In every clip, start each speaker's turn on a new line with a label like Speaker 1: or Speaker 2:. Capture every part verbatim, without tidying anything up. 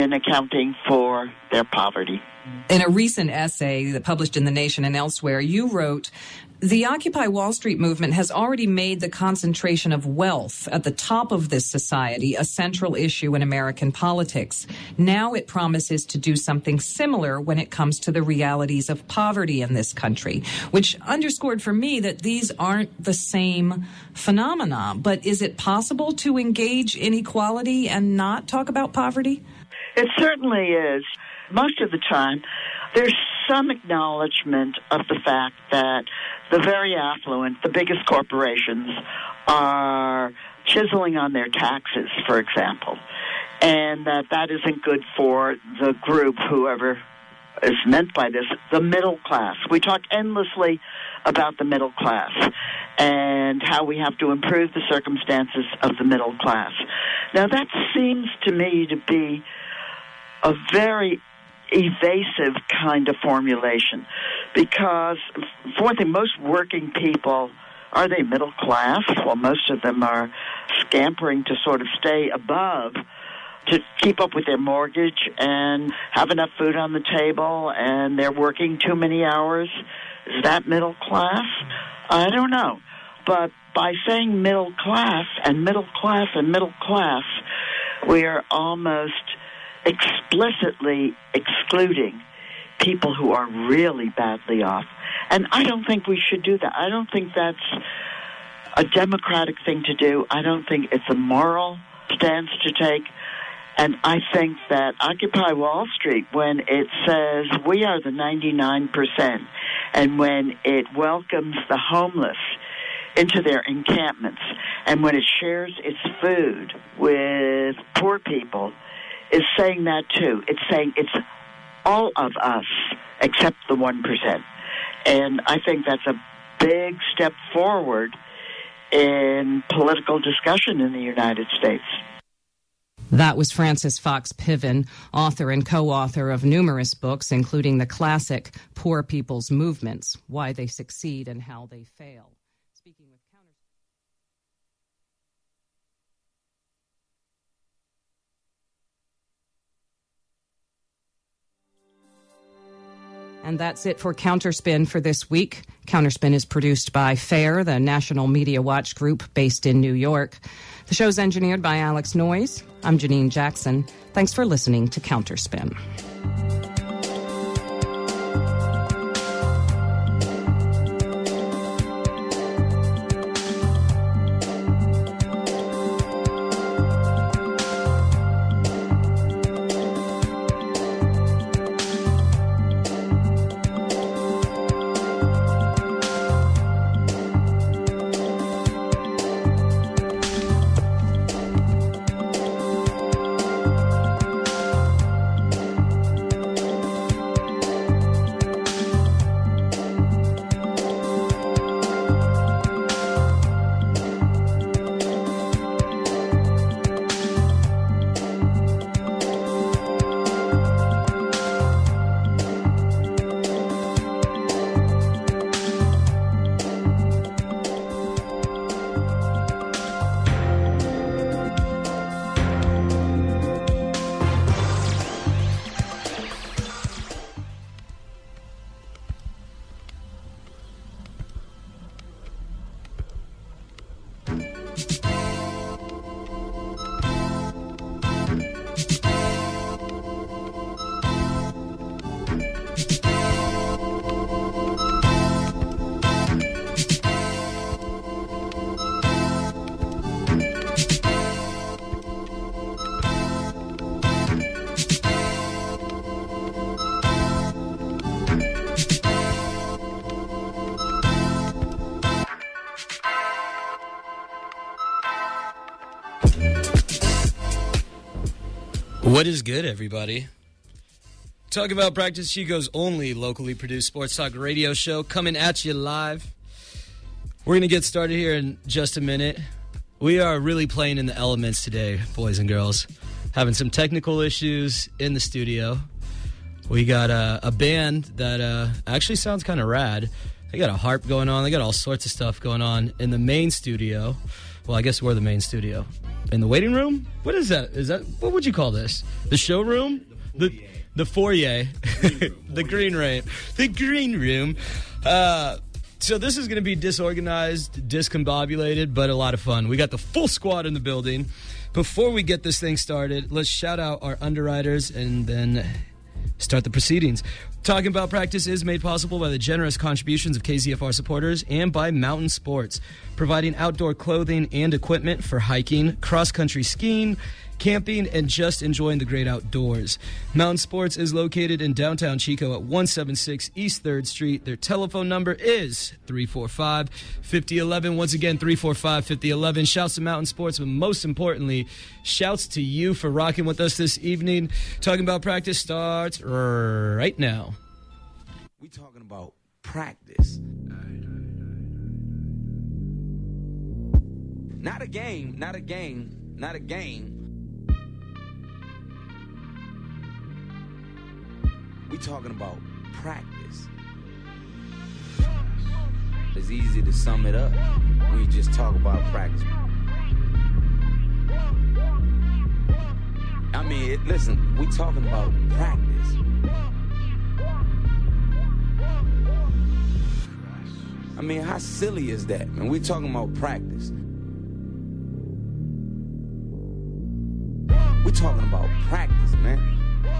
Speaker 1: in accounting for their poverty.
Speaker 2: In a recent essay that published in The Nation and elsewhere, you wrote, the Occupy Wall Street movement has already made the concentration of wealth at the top of this society a central issue in American politics. Now it promises to do something similar when it comes to the realities of poverty in this country, which underscored for me that these aren't the same phenomena. But is it possible to engage in equality and not talk about poverty?
Speaker 1: It certainly is. Most of the time, there's some acknowledgement of the fact that the very affluent, the biggest corporations, are chiseling on their taxes, for example, and that that isn't good for the group, whoever is meant by this, the middle class. We talk endlessly about the middle class and how we have to improve the circumstances of the middle class. Now, that seems to me to be a very evasive kind of formulation, because, for one thing, most working people, are they middle class? Well, most of them are scampering to sort of stay above, to keep up with their mortgage and have enough food on the table, and they're working too many hours. Is that middle class? I don't know. But by saying middle class and middle class and middle class, we are almost explicitly excluding people who are really badly off. And I don't think we should do that. I don't think that's a democratic thing to do. I don't think it's a moral stance to take. And I think that Occupy Wall Street, when it says we are the ninety-nine percent, and when it welcomes the homeless into their encampments, and when it shares its food with poor people, is saying that too. It's saying it's all of us except the one percent. And I think that's a big step forward in political discussion in the United States.
Speaker 2: That was Frances Fox Piven, author and co-author of numerous books, including the classic Poor People's Movements, Why They Succeed and How They Fail. Speaking with counter- And that's it for Counterspin for this week. Counterspin is produced by FAIR, the National Media Watch Group based in New York. The show's engineered by Alex Noyes. I'm Janine Jackson. Thanks for listening to Counterspin.
Speaker 3: What is good, everybody? Talk About Practice Chico's only locally produced sports talk radio show coming at you live. We're going to get started here in just a minute. We are really playing in the elements today, boys and girls. Having some technical issues in the studio. We got a, a band that uh, actually sounds kind of rad. They got a harp going on. They got all sorts of stuff going on in the main studio. Well, I guess we're the main studio. in the waiting room. What is that? Is that what would you call this? The showroom? The the foyer, the green room, the green room. Uh, so this is going to be disorganized, discombobulated, but a lot of fun. We got the full squad in the building. Before we get this thing started, let's shout out our underwriters and then start the proceedings. Talking About Practice is made possible by the generous contributions of K Z F R supporters and by Mountain Sports, providing outdoor clothing and equipment for hiking, cross-country skiing, camping, and just enjoying the great outdoors. Mountain Sports is located in downtown Chico at one seventy-six East third Street. Their telephone number is three four five, five zero one one. Once again, three four five, five zero one one. Shouts to Mountain Sports, but most importantly, shouts to you for rocking with us this evening. Talking About Practice starts right now.
Speaker 4: We talking about practice. Not a game, not a game, not a game. We talking about practice. It's easy to sum it up when you just talk about practice. I mean, it, listen, we talking about practice. I mean, how silly is that, man? We talking about practice. We talking about practice, man.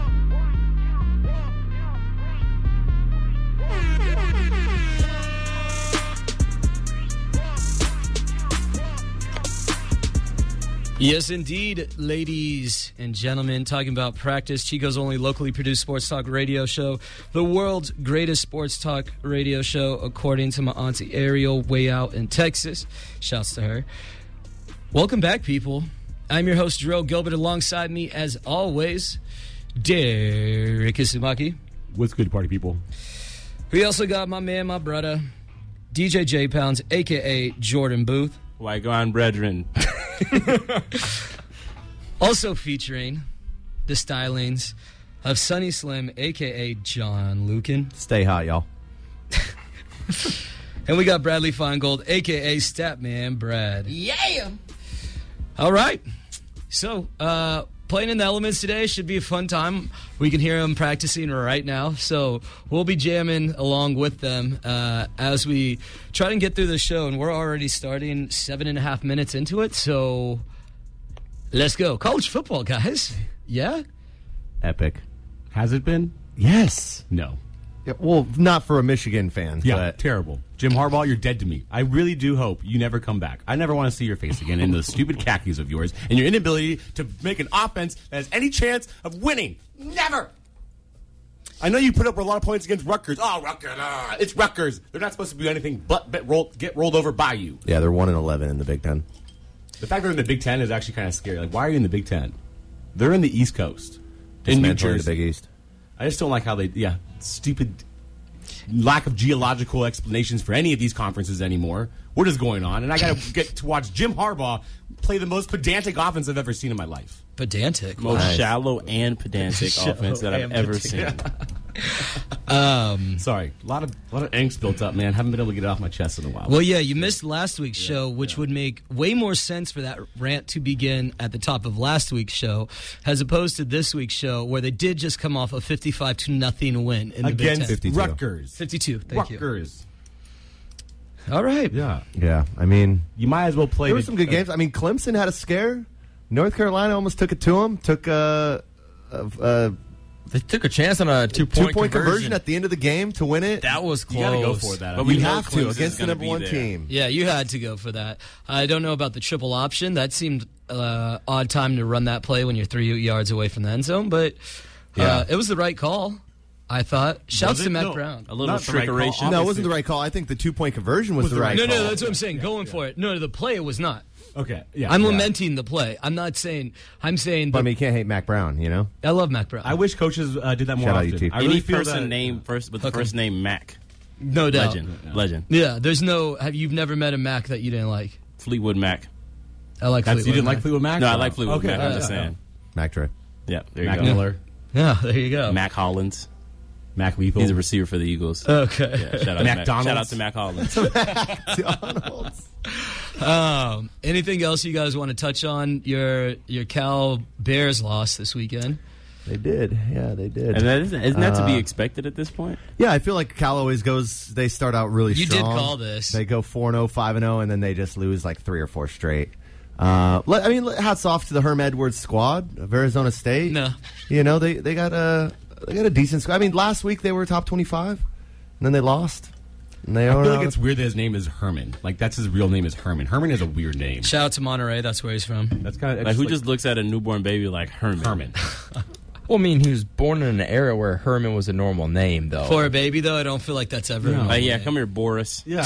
Speaker 3: Yes, indeed, ladies and gentlemen, talking about practice, Chico's only locally produced sports talk radio show, the world's greatest sports talk radio show, according to my auntie Ariel, way out in Texas. Shouts to her. Welcome back, people. I'm your host, Jerome Gilbert. Alongside me, as always, Derek Isumaki.
Speaker 5: What's good, party people?
Speaker 3: We also got my man, my brother, D J J Pounds, a k a. Jordan Booth.
Speaker 5: Like on brethren.
Speaker 3: Also featuring the stylings of Sunny Slim, a k a. John Lucan.
Speaker 6: Stay hot, y'all.
Speaker 3: And we got Bradley Feingold, a k a. Statman Brad.
Speaker 2: Yeah!
Speaker 3: All right. So, uh, playing in the elements today should be a fun time. We can hear them practicing right now. So we'll be jamming along with them uh, as we try to get through the show. And we're already starting seven and a half minutes into it. So let's go. College football, guys. Yeah?
Speaker 6: Epic.
Speaker 5: Has it been?
Speaker 6: Yes.
Speaker 5: No.
Speaker 6: Yeah, well, not for a Michigan fan.
Speaker 5: Yeah,
Speaker 6: but
Speaker 5: terrible. Jim Harbaugh, you're dead to me. I really do hope you never come back. I never want to see your face again in those stupid khakis of yours and your inability to make an offense that has any chance of winning. Never! I know you put up a lot of points against Rutgers. Oh, Rutgers. Uh, it's Rutgers. They're not supposed to be anything but, but roll, get rolled over by you.
Speaker 6: Yeah, they're one and eleven in the Big Ten.
Speaker 5: The fact they're in the Big Ten is actually kind of scary. Like, why are you in the Big Ten? They're in the East Coast. In New Jersey.
Speaker 6: The Big East.
Speaker 5: I just don't like how they, yeah, stupid lack of geological explanations for any of these conferences anymore. What is going on? And I got to get to watch Jim Harbaugh play the most pedantic offense I've ever seen in my life.
Speaker 3: Pedantic.
Speaker 7: Most
Speaker 6: Nice.
Speaker 7: shallow and pedantic offense that I've ever seen.
Speaker 3: Um,
Speaker 5: Sorry, a lot of a lot of angst built up, man. Haven't been able to get it off my chest in a while.
Speaker 3: well, yeah, you missed last week's show, which would make way more sense for that rant to begin at the top of last week's show, as opposed to this week's show, where they did just come off a fifty-five to nothing win in the Big Ten.
Speaker 5: Against
Speaker 6: fifty-two.
Speaker 5: Rutgers.
Speaker 3: fifty-two. Thank
Speaker 5: Rutgers.
Speaker 3: you. All right.
Speaker 5: Yeah,
Speaker 6: Yeah, I mean,
Speaker 5: you might as well play.
Speaker 6: there were
Speaker 5: the-
Speaker 6: some good games. I mean, Clemson had a scare. North Carolina almost took it to them. Took a, a, a
Speaker 7: They took a chance on a two-point,
Speaker 6: two-point conversion at the end of the game to win it.
Speaker 7: That was close.
Speaker 5: You gotta go for that.
Speaker 7: But
Speaker 5: You
Speaker 7: we
Speaker 6: you
Speaker 7: know
Speaker 6: have to
Speaker 7: Clemson's
Speaker 6: against the
Speaker 7: gonna
Speaker 6: number
Speaker 7: be
Speaker 6: one
Speaker 7: there.
Speaker 6: team.
Speaker 3: Yeah, you had to go for that. I don't know about the triple option. That seemed uh, odd time to run that play when you're three yards away from the end zone, but uh,
Speaker 6: Yeah.
Speaker 3: it was the right call, I thought. Shouts
Speaker 5: Was
Speaker 3: to
Speaker 5: it?
Speaker 3: Matt
Speaker 5: No.
Speaker 3: Brown.
Speaker 7: A little
Speaker 5: Not the right call.
Speaker 7: trickeration.
Speaker 6: No, it wasn't the right call. I think the two-point conversion was,
Speaker 5: Was
Speaker 6: the
Speaker 5: the
Speaker 6: right
Speaker 3: No,
Speaker 6: call.
Speaker 3: no, that's what I'm saying. Going for it. No, the play was not.
Speaker 5: Okay, yeah.
Speaker 3: I'm
Speaker 5: yeah.
Speaker 3: lamenting the play. I'm not saying. I'm saying.
Speaker 6: But I
Speaker 3: that-
Speaker 6: mean, you can't hate Mac Brown, you know?
Speaker 3: I love Mac Brown.
Speaker 5: I wish coaches uh, did that more
Speaker 6: Shout out
Speaker 5: often.
Speaker 6: you, T.
Speaker 5: I
Speaker 7: Any
Speaker 5: really feel
Speaker 7: person
Speaker 5: that,
Speaker 7: named first with the
Speaker 3: Okay.
Speaker 7: first name Mac.
Speaker 3: no doubt.
Speaker 7: Legend. Legend.
Speaker 3: Yeah, there's no. Have you've never met a Mac that you didn't like?
Speaker 7: Fleetwood Mac.
Speaker 3: I like.
Speaker 5: That's,
Speaker 3: Fleetwood
Speaker 5: you didn't
Speaker 3: Mac.
Speaker 5: like Fleetwood Mac?
Speaker 7: No, I like Fleetwood
Speaker 5: okay.
Speaker 7: Mac. I'm
Speaker 5: yeah,
Speaker 7: just
Speaker 5: yeah.
Speaker 7: saying.
Speaker 6: Mac Dre.
Speaker 7: Yeah, there you
Speaker 5: Mac
Speaker 7: go.
Speaker 5: Miller,
Speaker 3: Yeah, there you go.
Speaker 7: Mac Hollins.
Speaker 5: Mac Lethal.
Speaker 7: He's a receiver for the Eagles.
Speaker 3: Okay.
Speaker 7: Yeah, shout out
Speaker 5: Mac
Speaker 7: to Mac.
Speaker 5: Donalds.
Speaker 7: Shout out to Mac Hollins.
Speaker 6: Donald's.
Speaker 3: Um, anything else you guys want to touch on? Your your Cal Bears lost this weekend.
Speaker 6: They did. Yeah, they did.
Speaker 7: And that isn't, isn't that to be
Speaker 6: Uh,
Speaker 7: expected at this point?
Speaker 6: Yeah, I feel like Cal always goes, they start out really
Speaker 3: You did
Speaker 6: strong.
Speaker 3: call this.
Speaker 6: They go four and oh, five and oh, and then they just lose like three or four straight. Uh, let- I mean, hats off to the Herm Edwards squad of Arizona State.
Speaker 3: No.
Speaker 6: You know, they, they got a they got a decent squad. I mean, last week they were top twenty-five, and then they lost. And they
Speaker 5: I
Speaker 6: are
Speaker 5: feel like
Speaker 6: now-
Speaker 5: it's weird that his name is Herman. Like, that's his real name is Herman. Herman is a weird name.
Speaker 3: Shout out to Monterey. That's where he's from.
Speaker 5: That's kind of
Speaker 7: Like, who just looks at a newborn baby like Herman?
Speaker 5: Herman.
Speaker 8: Well, I mean, he was born in an era where Herman was a normal name, though.
Speaker 3: For a baby, though, I don't feel like that's ever.
Speaker 5: No.
Speaker 7: Like, yeah, come here, Boris.
Speaker 5: Yeah.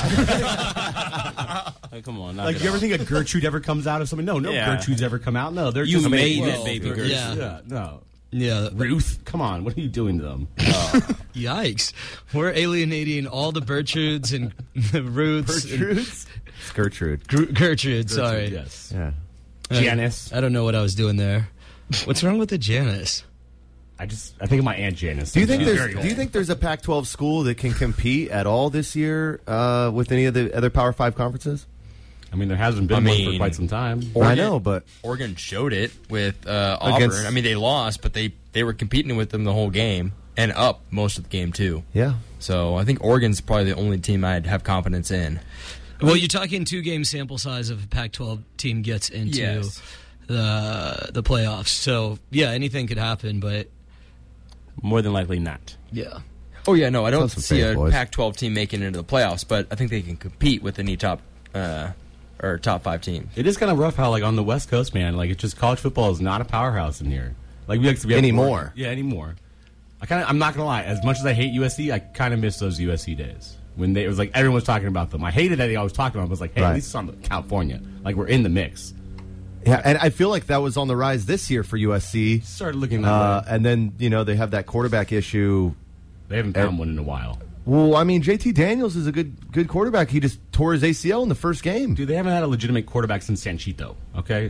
Speaker 7: Like, come on, knock
Speaker 5: Like,
Speaker 7: it
Speaker 5: you ever
Speaker 7: off.
Speaker 5: think a Gertrude ever comes out of something? No, no
Speaker 7: Yeah.
Speaker 5: Gertrudes ever come out. No, they're
Speaker 7: You
Speaker 5: just
Speaker 7: made
Speaker 3: well,
Speaker 7: that baby
Speaker 5: Gertrude.
Speaker 7: Gertrude.
Speaker 3: Yeah.
Speaker 5: Yeah, no.
Speaker 3: Yeah.
Speaker 5: Ruth, come on. What are you doing to them?
Speaker 3: Yikes. We're alienating all the Bertrudes and the Ruths. and-
Speaker 6: Gertrudes? It's Gertrude.
Speaker 3: Gr- Gertrude, sorry.
Speaker 5: Yes.
Speaker 6: Yeah.
Speaker 3: I-
Speaker 5: Janice.
Speaker 3: I don't know what I was doing there. What's wrong with the Janice?
Speaker 5: I just, I think of my Aunt Janice.
Speaker 6: Do you think
Speaker 5: She's
Speaker 6: there's
Speaker 5: very
Speaker 6: Do you
Speaker 5: old.
Speaker 6: think there's a Pac twelve school that can compete at all this year uh, with any of the other Power Five conferences?
Speaker 5: I mean, there hasn't been
Speaker 8: I
Speaker 5: one
Speaker 8: mean-
Speaker 5: for quite some time.
Speaker 8: Oregon-
Speaker 6: I know, but
Speaker 8: Oregon showed it with uh, Auburn.
Speaker 6: Against-
Speaker 8: I mean, they lost, but they, they were competing with them the whole game and up most of the game, too.
Speaker 6: yeah.
Speaker 8: So I think Oregon's probably the only team I'd have confidence in.
Speaker 3: Well, you're talking two game sample size if a Pac twelve team gets into
Speaker 8: Yes.
Speaker 3: the the playoffs. So, yeah, anything could happen, but
Speaker 7: More than likely not.
Speaker 3: yeah.
Speaker 8: Oh, yeah, no, I don't
Speaker 6: Tell some
Speaker 8: see
Speaker 6: fans,
Speaker 8: a
Speaker 6: boys.
Speaker 8: Pac twelve team making it into the playoffs, but I think they can compete with any top uh, or top five team.
Speaker 5: It is kind of rough how, like, on the West Coast, man, like, it's just college football is not a powerhouse in here. Like, we, we have
Speaker 6: Anymore.
Speaker 5: Yeah, anymore. I kind of, I'm not gonna lie. As much as I hate U S C, I kind of miss those U S C days when they it was like everyone was talking about them. I hated that they always talked about them. I was like, hey,
Speaker 6: Right.
Speaker 5: at least it's on California. Like, we're in the mix.
Speaker 6: Yeah, and I feel like that was on the rise this year for U S C.
Speaker 5: Started looking that
Speaker 6: Uh,
Speaker 5: way.
Speaker 6: and then, you know, they have that quarterback issue.
Speaker 5: They haven't found one in a while.
Speaker 6: Well, I mean, J T Daniels is a good good quarterback. He just tore his A C L in the first game.
Speaker 5: Dude, they haven't had a legitimate quarterback since Sanchito. Okay,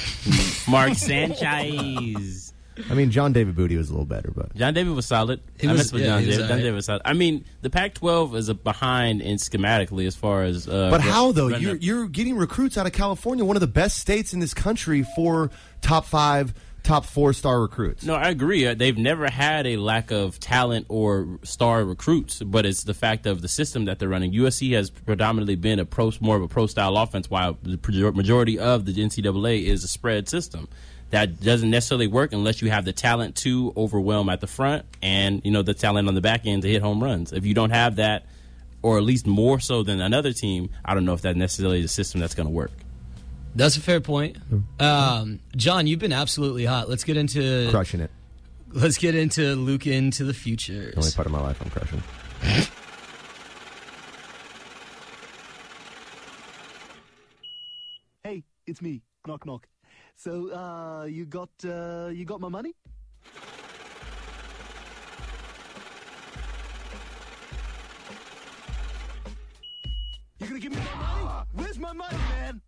Speaker 7: Mark Sanchez.
Speaker 6: I mean, John David Booty was a little better, but
Speaker 7: John David was solid.
Speaker 3: He
Speaker 7: I
Speaker 3: was-
Speaker 7: messed with
Speaker 3: yeah,
Speaker 7: John
Speaker 3: he was
Speaker 7: David. John
Speaker 3: alright.
Speaker 7: David was solid. I mean, the Pac twelve is a behind in schematically as far as. Uh,
Speaker 6: but
Speaker 7: run-
Speaker 6: how though?
Speaker 7: running
Speaker 6: You're
Speaker 7: up-
Speaker 6: you're getting recruits out of California, one of the best states in this country for top five, top four star recruits.
Speaker 7: No, I agree. Uh, They've never had a lack of talent or star recruits, but it's the fact of the system that they're running. U S C has predominantly been a pro, more of a pro style offense, while the major- majority of the N C double A is a spread system. That doesn't necessarily work unless you have the talent to overwhelm at the front and, you know, the talent on the back end to hit home runs. If you don't have that, or at least more so than another team, I don't know if that necessarily is a system that's going to work.
Speaker 3: That's a fair point. Um, John, you've been absolutely hot. Let's get into
Speaker 6: Crushing it.
Speaker 3: let's get into Luke into the future.
Speaker 6: The only part of my life I'm crushing.
Speaker 9: Hey, it's me. Knock knock. So, uh, you got uh, you got my money? You gonna give me my money? Where's my money, man?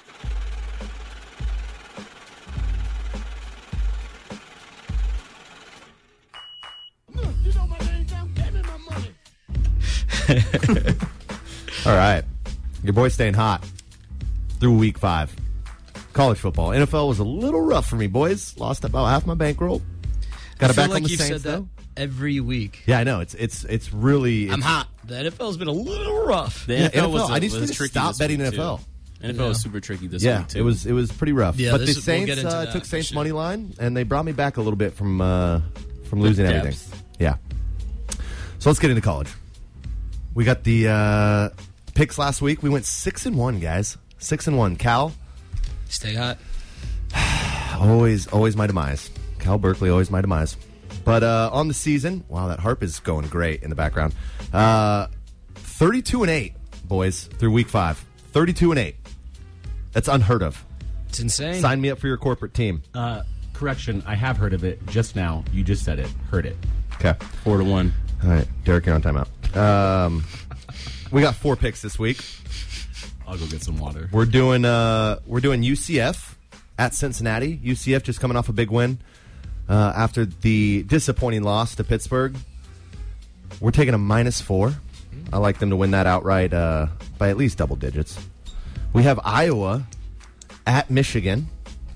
Speaker 9: You know my name down. Give me my money.
Speaker 6: All right, your boy's staying hot through week five. College football, N F L was a little rough for me, boys. Lost about half my bankroll. Got
Speaker 3: I
Speaker 6: it
Speaker 3: feel
Speaker 6: back
Speaker 3: like
Speaker 6: on the
Speaker 3: you've
Speaker 6: Saints
Speaker 3: said that
Speaker 6: though.
Speaker 3: every week.
Speaker 6: Yeah, I know. It's it's it's really.
Speaker 3: I'm
Speaker 6: it's-
Speaker 3: hot. The N F L's been a little rough.
Speaker 7: The
Speaker 6: Yeah,
Speaker 7: N F L,
Speaker 6: N F L,
Speaker 7: was,
Speaker 6: I just
Speaker 7: was
Speaker 6: need to
Speaker 7: tricky
Speaker 6: stop
Speaker 7: this
Speaker 6: betting
Speaker 7: week,
Speaker 6: N F L.
Speaker 7: too. N F L was super tricky this
Speaker 6: Yeah,
Speaker 7: week, too.
Speaker 6: it was it was pretty rough.
Speaker 3: Yeah,
Speaker 6: but the
Speaker 3: this- we'll
Speaker 6: Saints
Speaker 3: get into
Speaker 6: uh,
Speaker 3: that
Speaker 6: took
Speaker 3: for
Speaker 6: Saints
Speaker 3: sure.
Speaker 6: money line, and they brought me back a little bit from uh, from losing
Speaker 7: Depth.
Speaker 6: everything. Yeah. So let's get into college. We got the uh, picks last week. We went six and one, guys. Six and one. Cal,
Speaker 3: Stay hot.
Speaker 6: always always my demise. Cal Berkeley, always my demise. But uh, on the season, wow, that harp is going great in the background. Uh, Thirty-two and eight, boys, through week five. Thirty-two and eight. That's unheard of.
Speaker 3: It's insane.
Speaker 6: Sign me up for your corporate team.
Speaker 5: Uh, correction, I have heard of it just now. You just said it. Heard it.
Speaker 6: Okay.
Speaker 7: Four to one.
Speaker 6: All right, Derek, you're on timeout. Um, we got four picks this week.
Speaker 5: I'll go get some water.
Speaker 6: We're doing uh, we're doing U C F at Cincinnati. U C F just coming off a big win uh, after the disappointing loss to Pittsburgh. We're taking a minus four. I like them to win that outright uh, by at least double digits. We have Iowa at Michigan.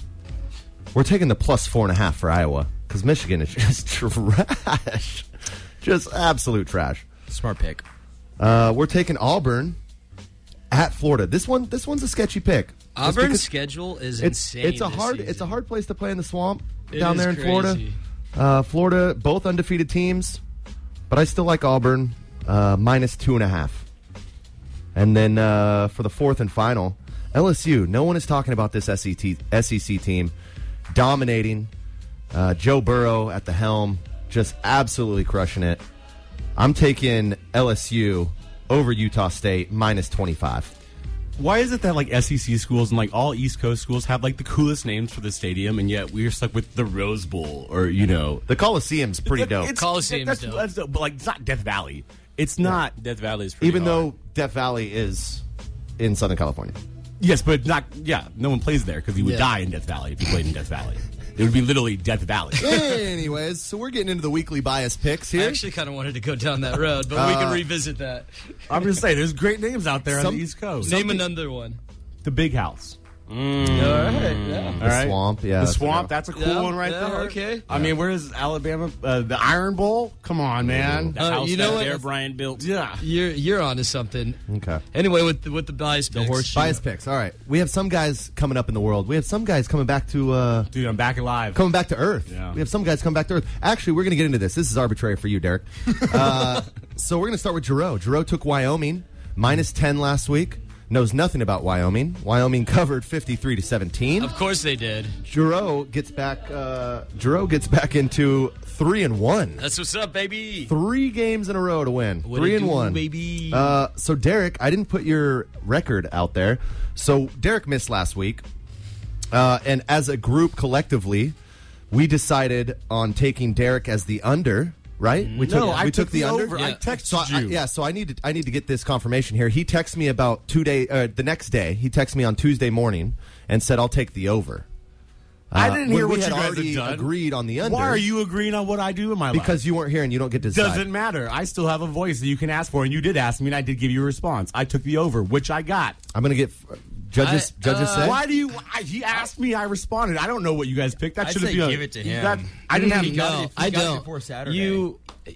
Speaker 6: We're taking the plus four and a half for Iowa because Michigan is just trash. Just absolute trash.
Speaker 8: Smart pick.
Speaker 6: Uh, we're taking Auburn at Florida. This one, this one's a sketchy pick. Just
Speaker 3: Auburn's
Speaker 6: because
Speaker 3: schedule is
Speaker 6: It's
Speaker 3: insane.
Speaker 6: it's a
Speaker 3: this
Speaker 6: hard
Speaker 3: season.
Speaker 6: it's a hard place to play in the swamp
Speaker 3: It
Speaker 6: down
Speaker 3: is
Speaker 6: there in Florida.
Speaker 3: crazy.
Speaker 6: Uh, Florida, both undefeated teams, but I still like Auburn uh, minus two and a half. And then uh, for the fourth and final, L S U. No one is talking about this S E C, S E C team dominating. Uh, Joe Burrow at the helm, just absolutely crushing it. I'm taking L S U over Utah State minus twenty-five.
Speaker 5: Why is it that like S E C schools and like all East Coast schools have like the coolest names for the stadium, and yet we're stuck with the Rose Bowl or you know
Speaker 6: The Coliseum's pretty dope.
Speaker 5: It's,
Speaker 3: Coliseum's
Speaker 5: that's,
Speaker 3: dope.
Speaker 5: that's dope, but like it's not Death Valley. It's not
Speaker 7: Death Valley is pretty
Speaker 6: Even
Speaker 7: hard.
Speaker 6: though Death Valley is in Southern California.
Speaker 5: yes, but not yeah. No one plays there because you would
Speaker 3: Yeah.
Speaker 5: die in Death Valley if you played in Death Valley. It would be literally Death Valley.
Speaker 6: Anyways, so we're getting into the weekly bias picks
Speaker 3: I
Speaker 6: here.
Speaker 3: actually kind of wanted to go down that road, but we can revisit that.
Speaker 5: I'm just saying, there's great names out there on
Speaker 6: Some-
Speaker 5: the East Coast.
Speaker 3: Name another one.
Speaker 5: The Big House.
Speaker 3: All right. Yeah.
Speaker 6: The swamp, yeah.
Speaker 5: the
Speaker 6: that's
Speaker 5: swamp.
Speaker 6: what
Speaker 5: That's a cool
Speaker 3: Yeah,
Speaker 5: one right
Speaker 3: yeah,
Speaker 5: there.
Speaker 3: okay.
Speaker 5: I mean, where's Alabama? Uh, the Iron Bowl? Come on, man.
Speaker 7: The
Speaker 3: Uh,
Speaker 7: house
Speaker 3: you know
Speaker 7: that
Speaker 3: what?
Speaker 7: Bear Bryant built.
Speaker 5: Yeah.
Speaker 3: You're you're onto something.
Speaker 6: Okay.
Speaker 3: Anyway, with the, with the bias picks.
Speaker 7: horseshoe.
Speaker 6: Bias picks. All right. We have some guys coming up in the world. We have some guys coming back to uh,
Speaker 5: Dude, I'm back alive.
Speaker 6: coming back to Earth.
Speaker 5: Yeah.
Speaker 6: We have some guys coming back to Earth. Actually, we're going to get into this. This is arbitrary for you, Derek. uh, so we're going to start with Giroux. Giroux took Wyoming minus ten last week. Knows nothing about Wyoming. Wyoming covered fifty-three to seventeen.
Speaker 3: Of course they did.
Speaker 6: Giroux gets back. Uh, Giroux gets back into three and one.
Speaker 3: That's what's up, baby.
Speaker 6: Three games in a row to win.
Speaker 3: What
Speaker 6: Three
Speaker 3: it
Speaker 6: and
Speaker 3: do,
Speaker 6: one,
Speaker 3: baby?
Speaker 6: Uh, so Derek, I didn't put your record out there. So Derek missed last week, uh, and as a group collectively, we decided on taking Derek as the under. Right? We
Speaker 5: No,
Speaker 6: took
Speaker 5: I
Speaker 6: we
Speaker 5: took
Speaker 6: took the,
Speaker 5: the
Speaker 6: under.
Speaker 5: over. I texted
Speaker 6: so I,
Speaker 5: you.
Speaker 6: yeah, so I need to I need to get this confirmation here. He texted me about two day uh, the next day. He texted me on Tuesday morning and said I'll take the over.
Speaker 5: I
Speaker 6: Uh,
Speaker 5: didn't
Speaker 6: when
Speaker 5: hear
Speaker 6: we
Speaker 5: what
Speaker 6: had
Speaker 5: you guys
Speaker 6: already
Speaker 5: had done.
Speaker 6: agreed on the under.
Speaker 5: Why are you agreeing on what I do in my life?
Speaker 6: Because you weren't here and you don't get to decide.
Speaker 5: Doesn't matter. I still have a voice that you can ask for, and you did ask me, and I did give you a response. I took the over, which I got.
Speaker 6: I'm gonna get uh, judges.
Speaker 3: I-
Speaker 6: judges
Speaker 3: uh,
Speaker 6: say.
Speaker 5: Why do you? I, he asked me. I responded. I don't know what you guys picked. That
Speaker 8: I'd
Speaker 5: should have
Speaker 8: say
Speaker 5: been.
Speaker 8: give it to him.
Speaker 5: That, I didn't have.
Speaker 8: He got
Speaker 3: No,
Speaker 8: it- he
Speaker 3: I
Speaker 8: got it
Speaker 3: don't.
Speaker 8: before Saturday.
Speaker 3: You.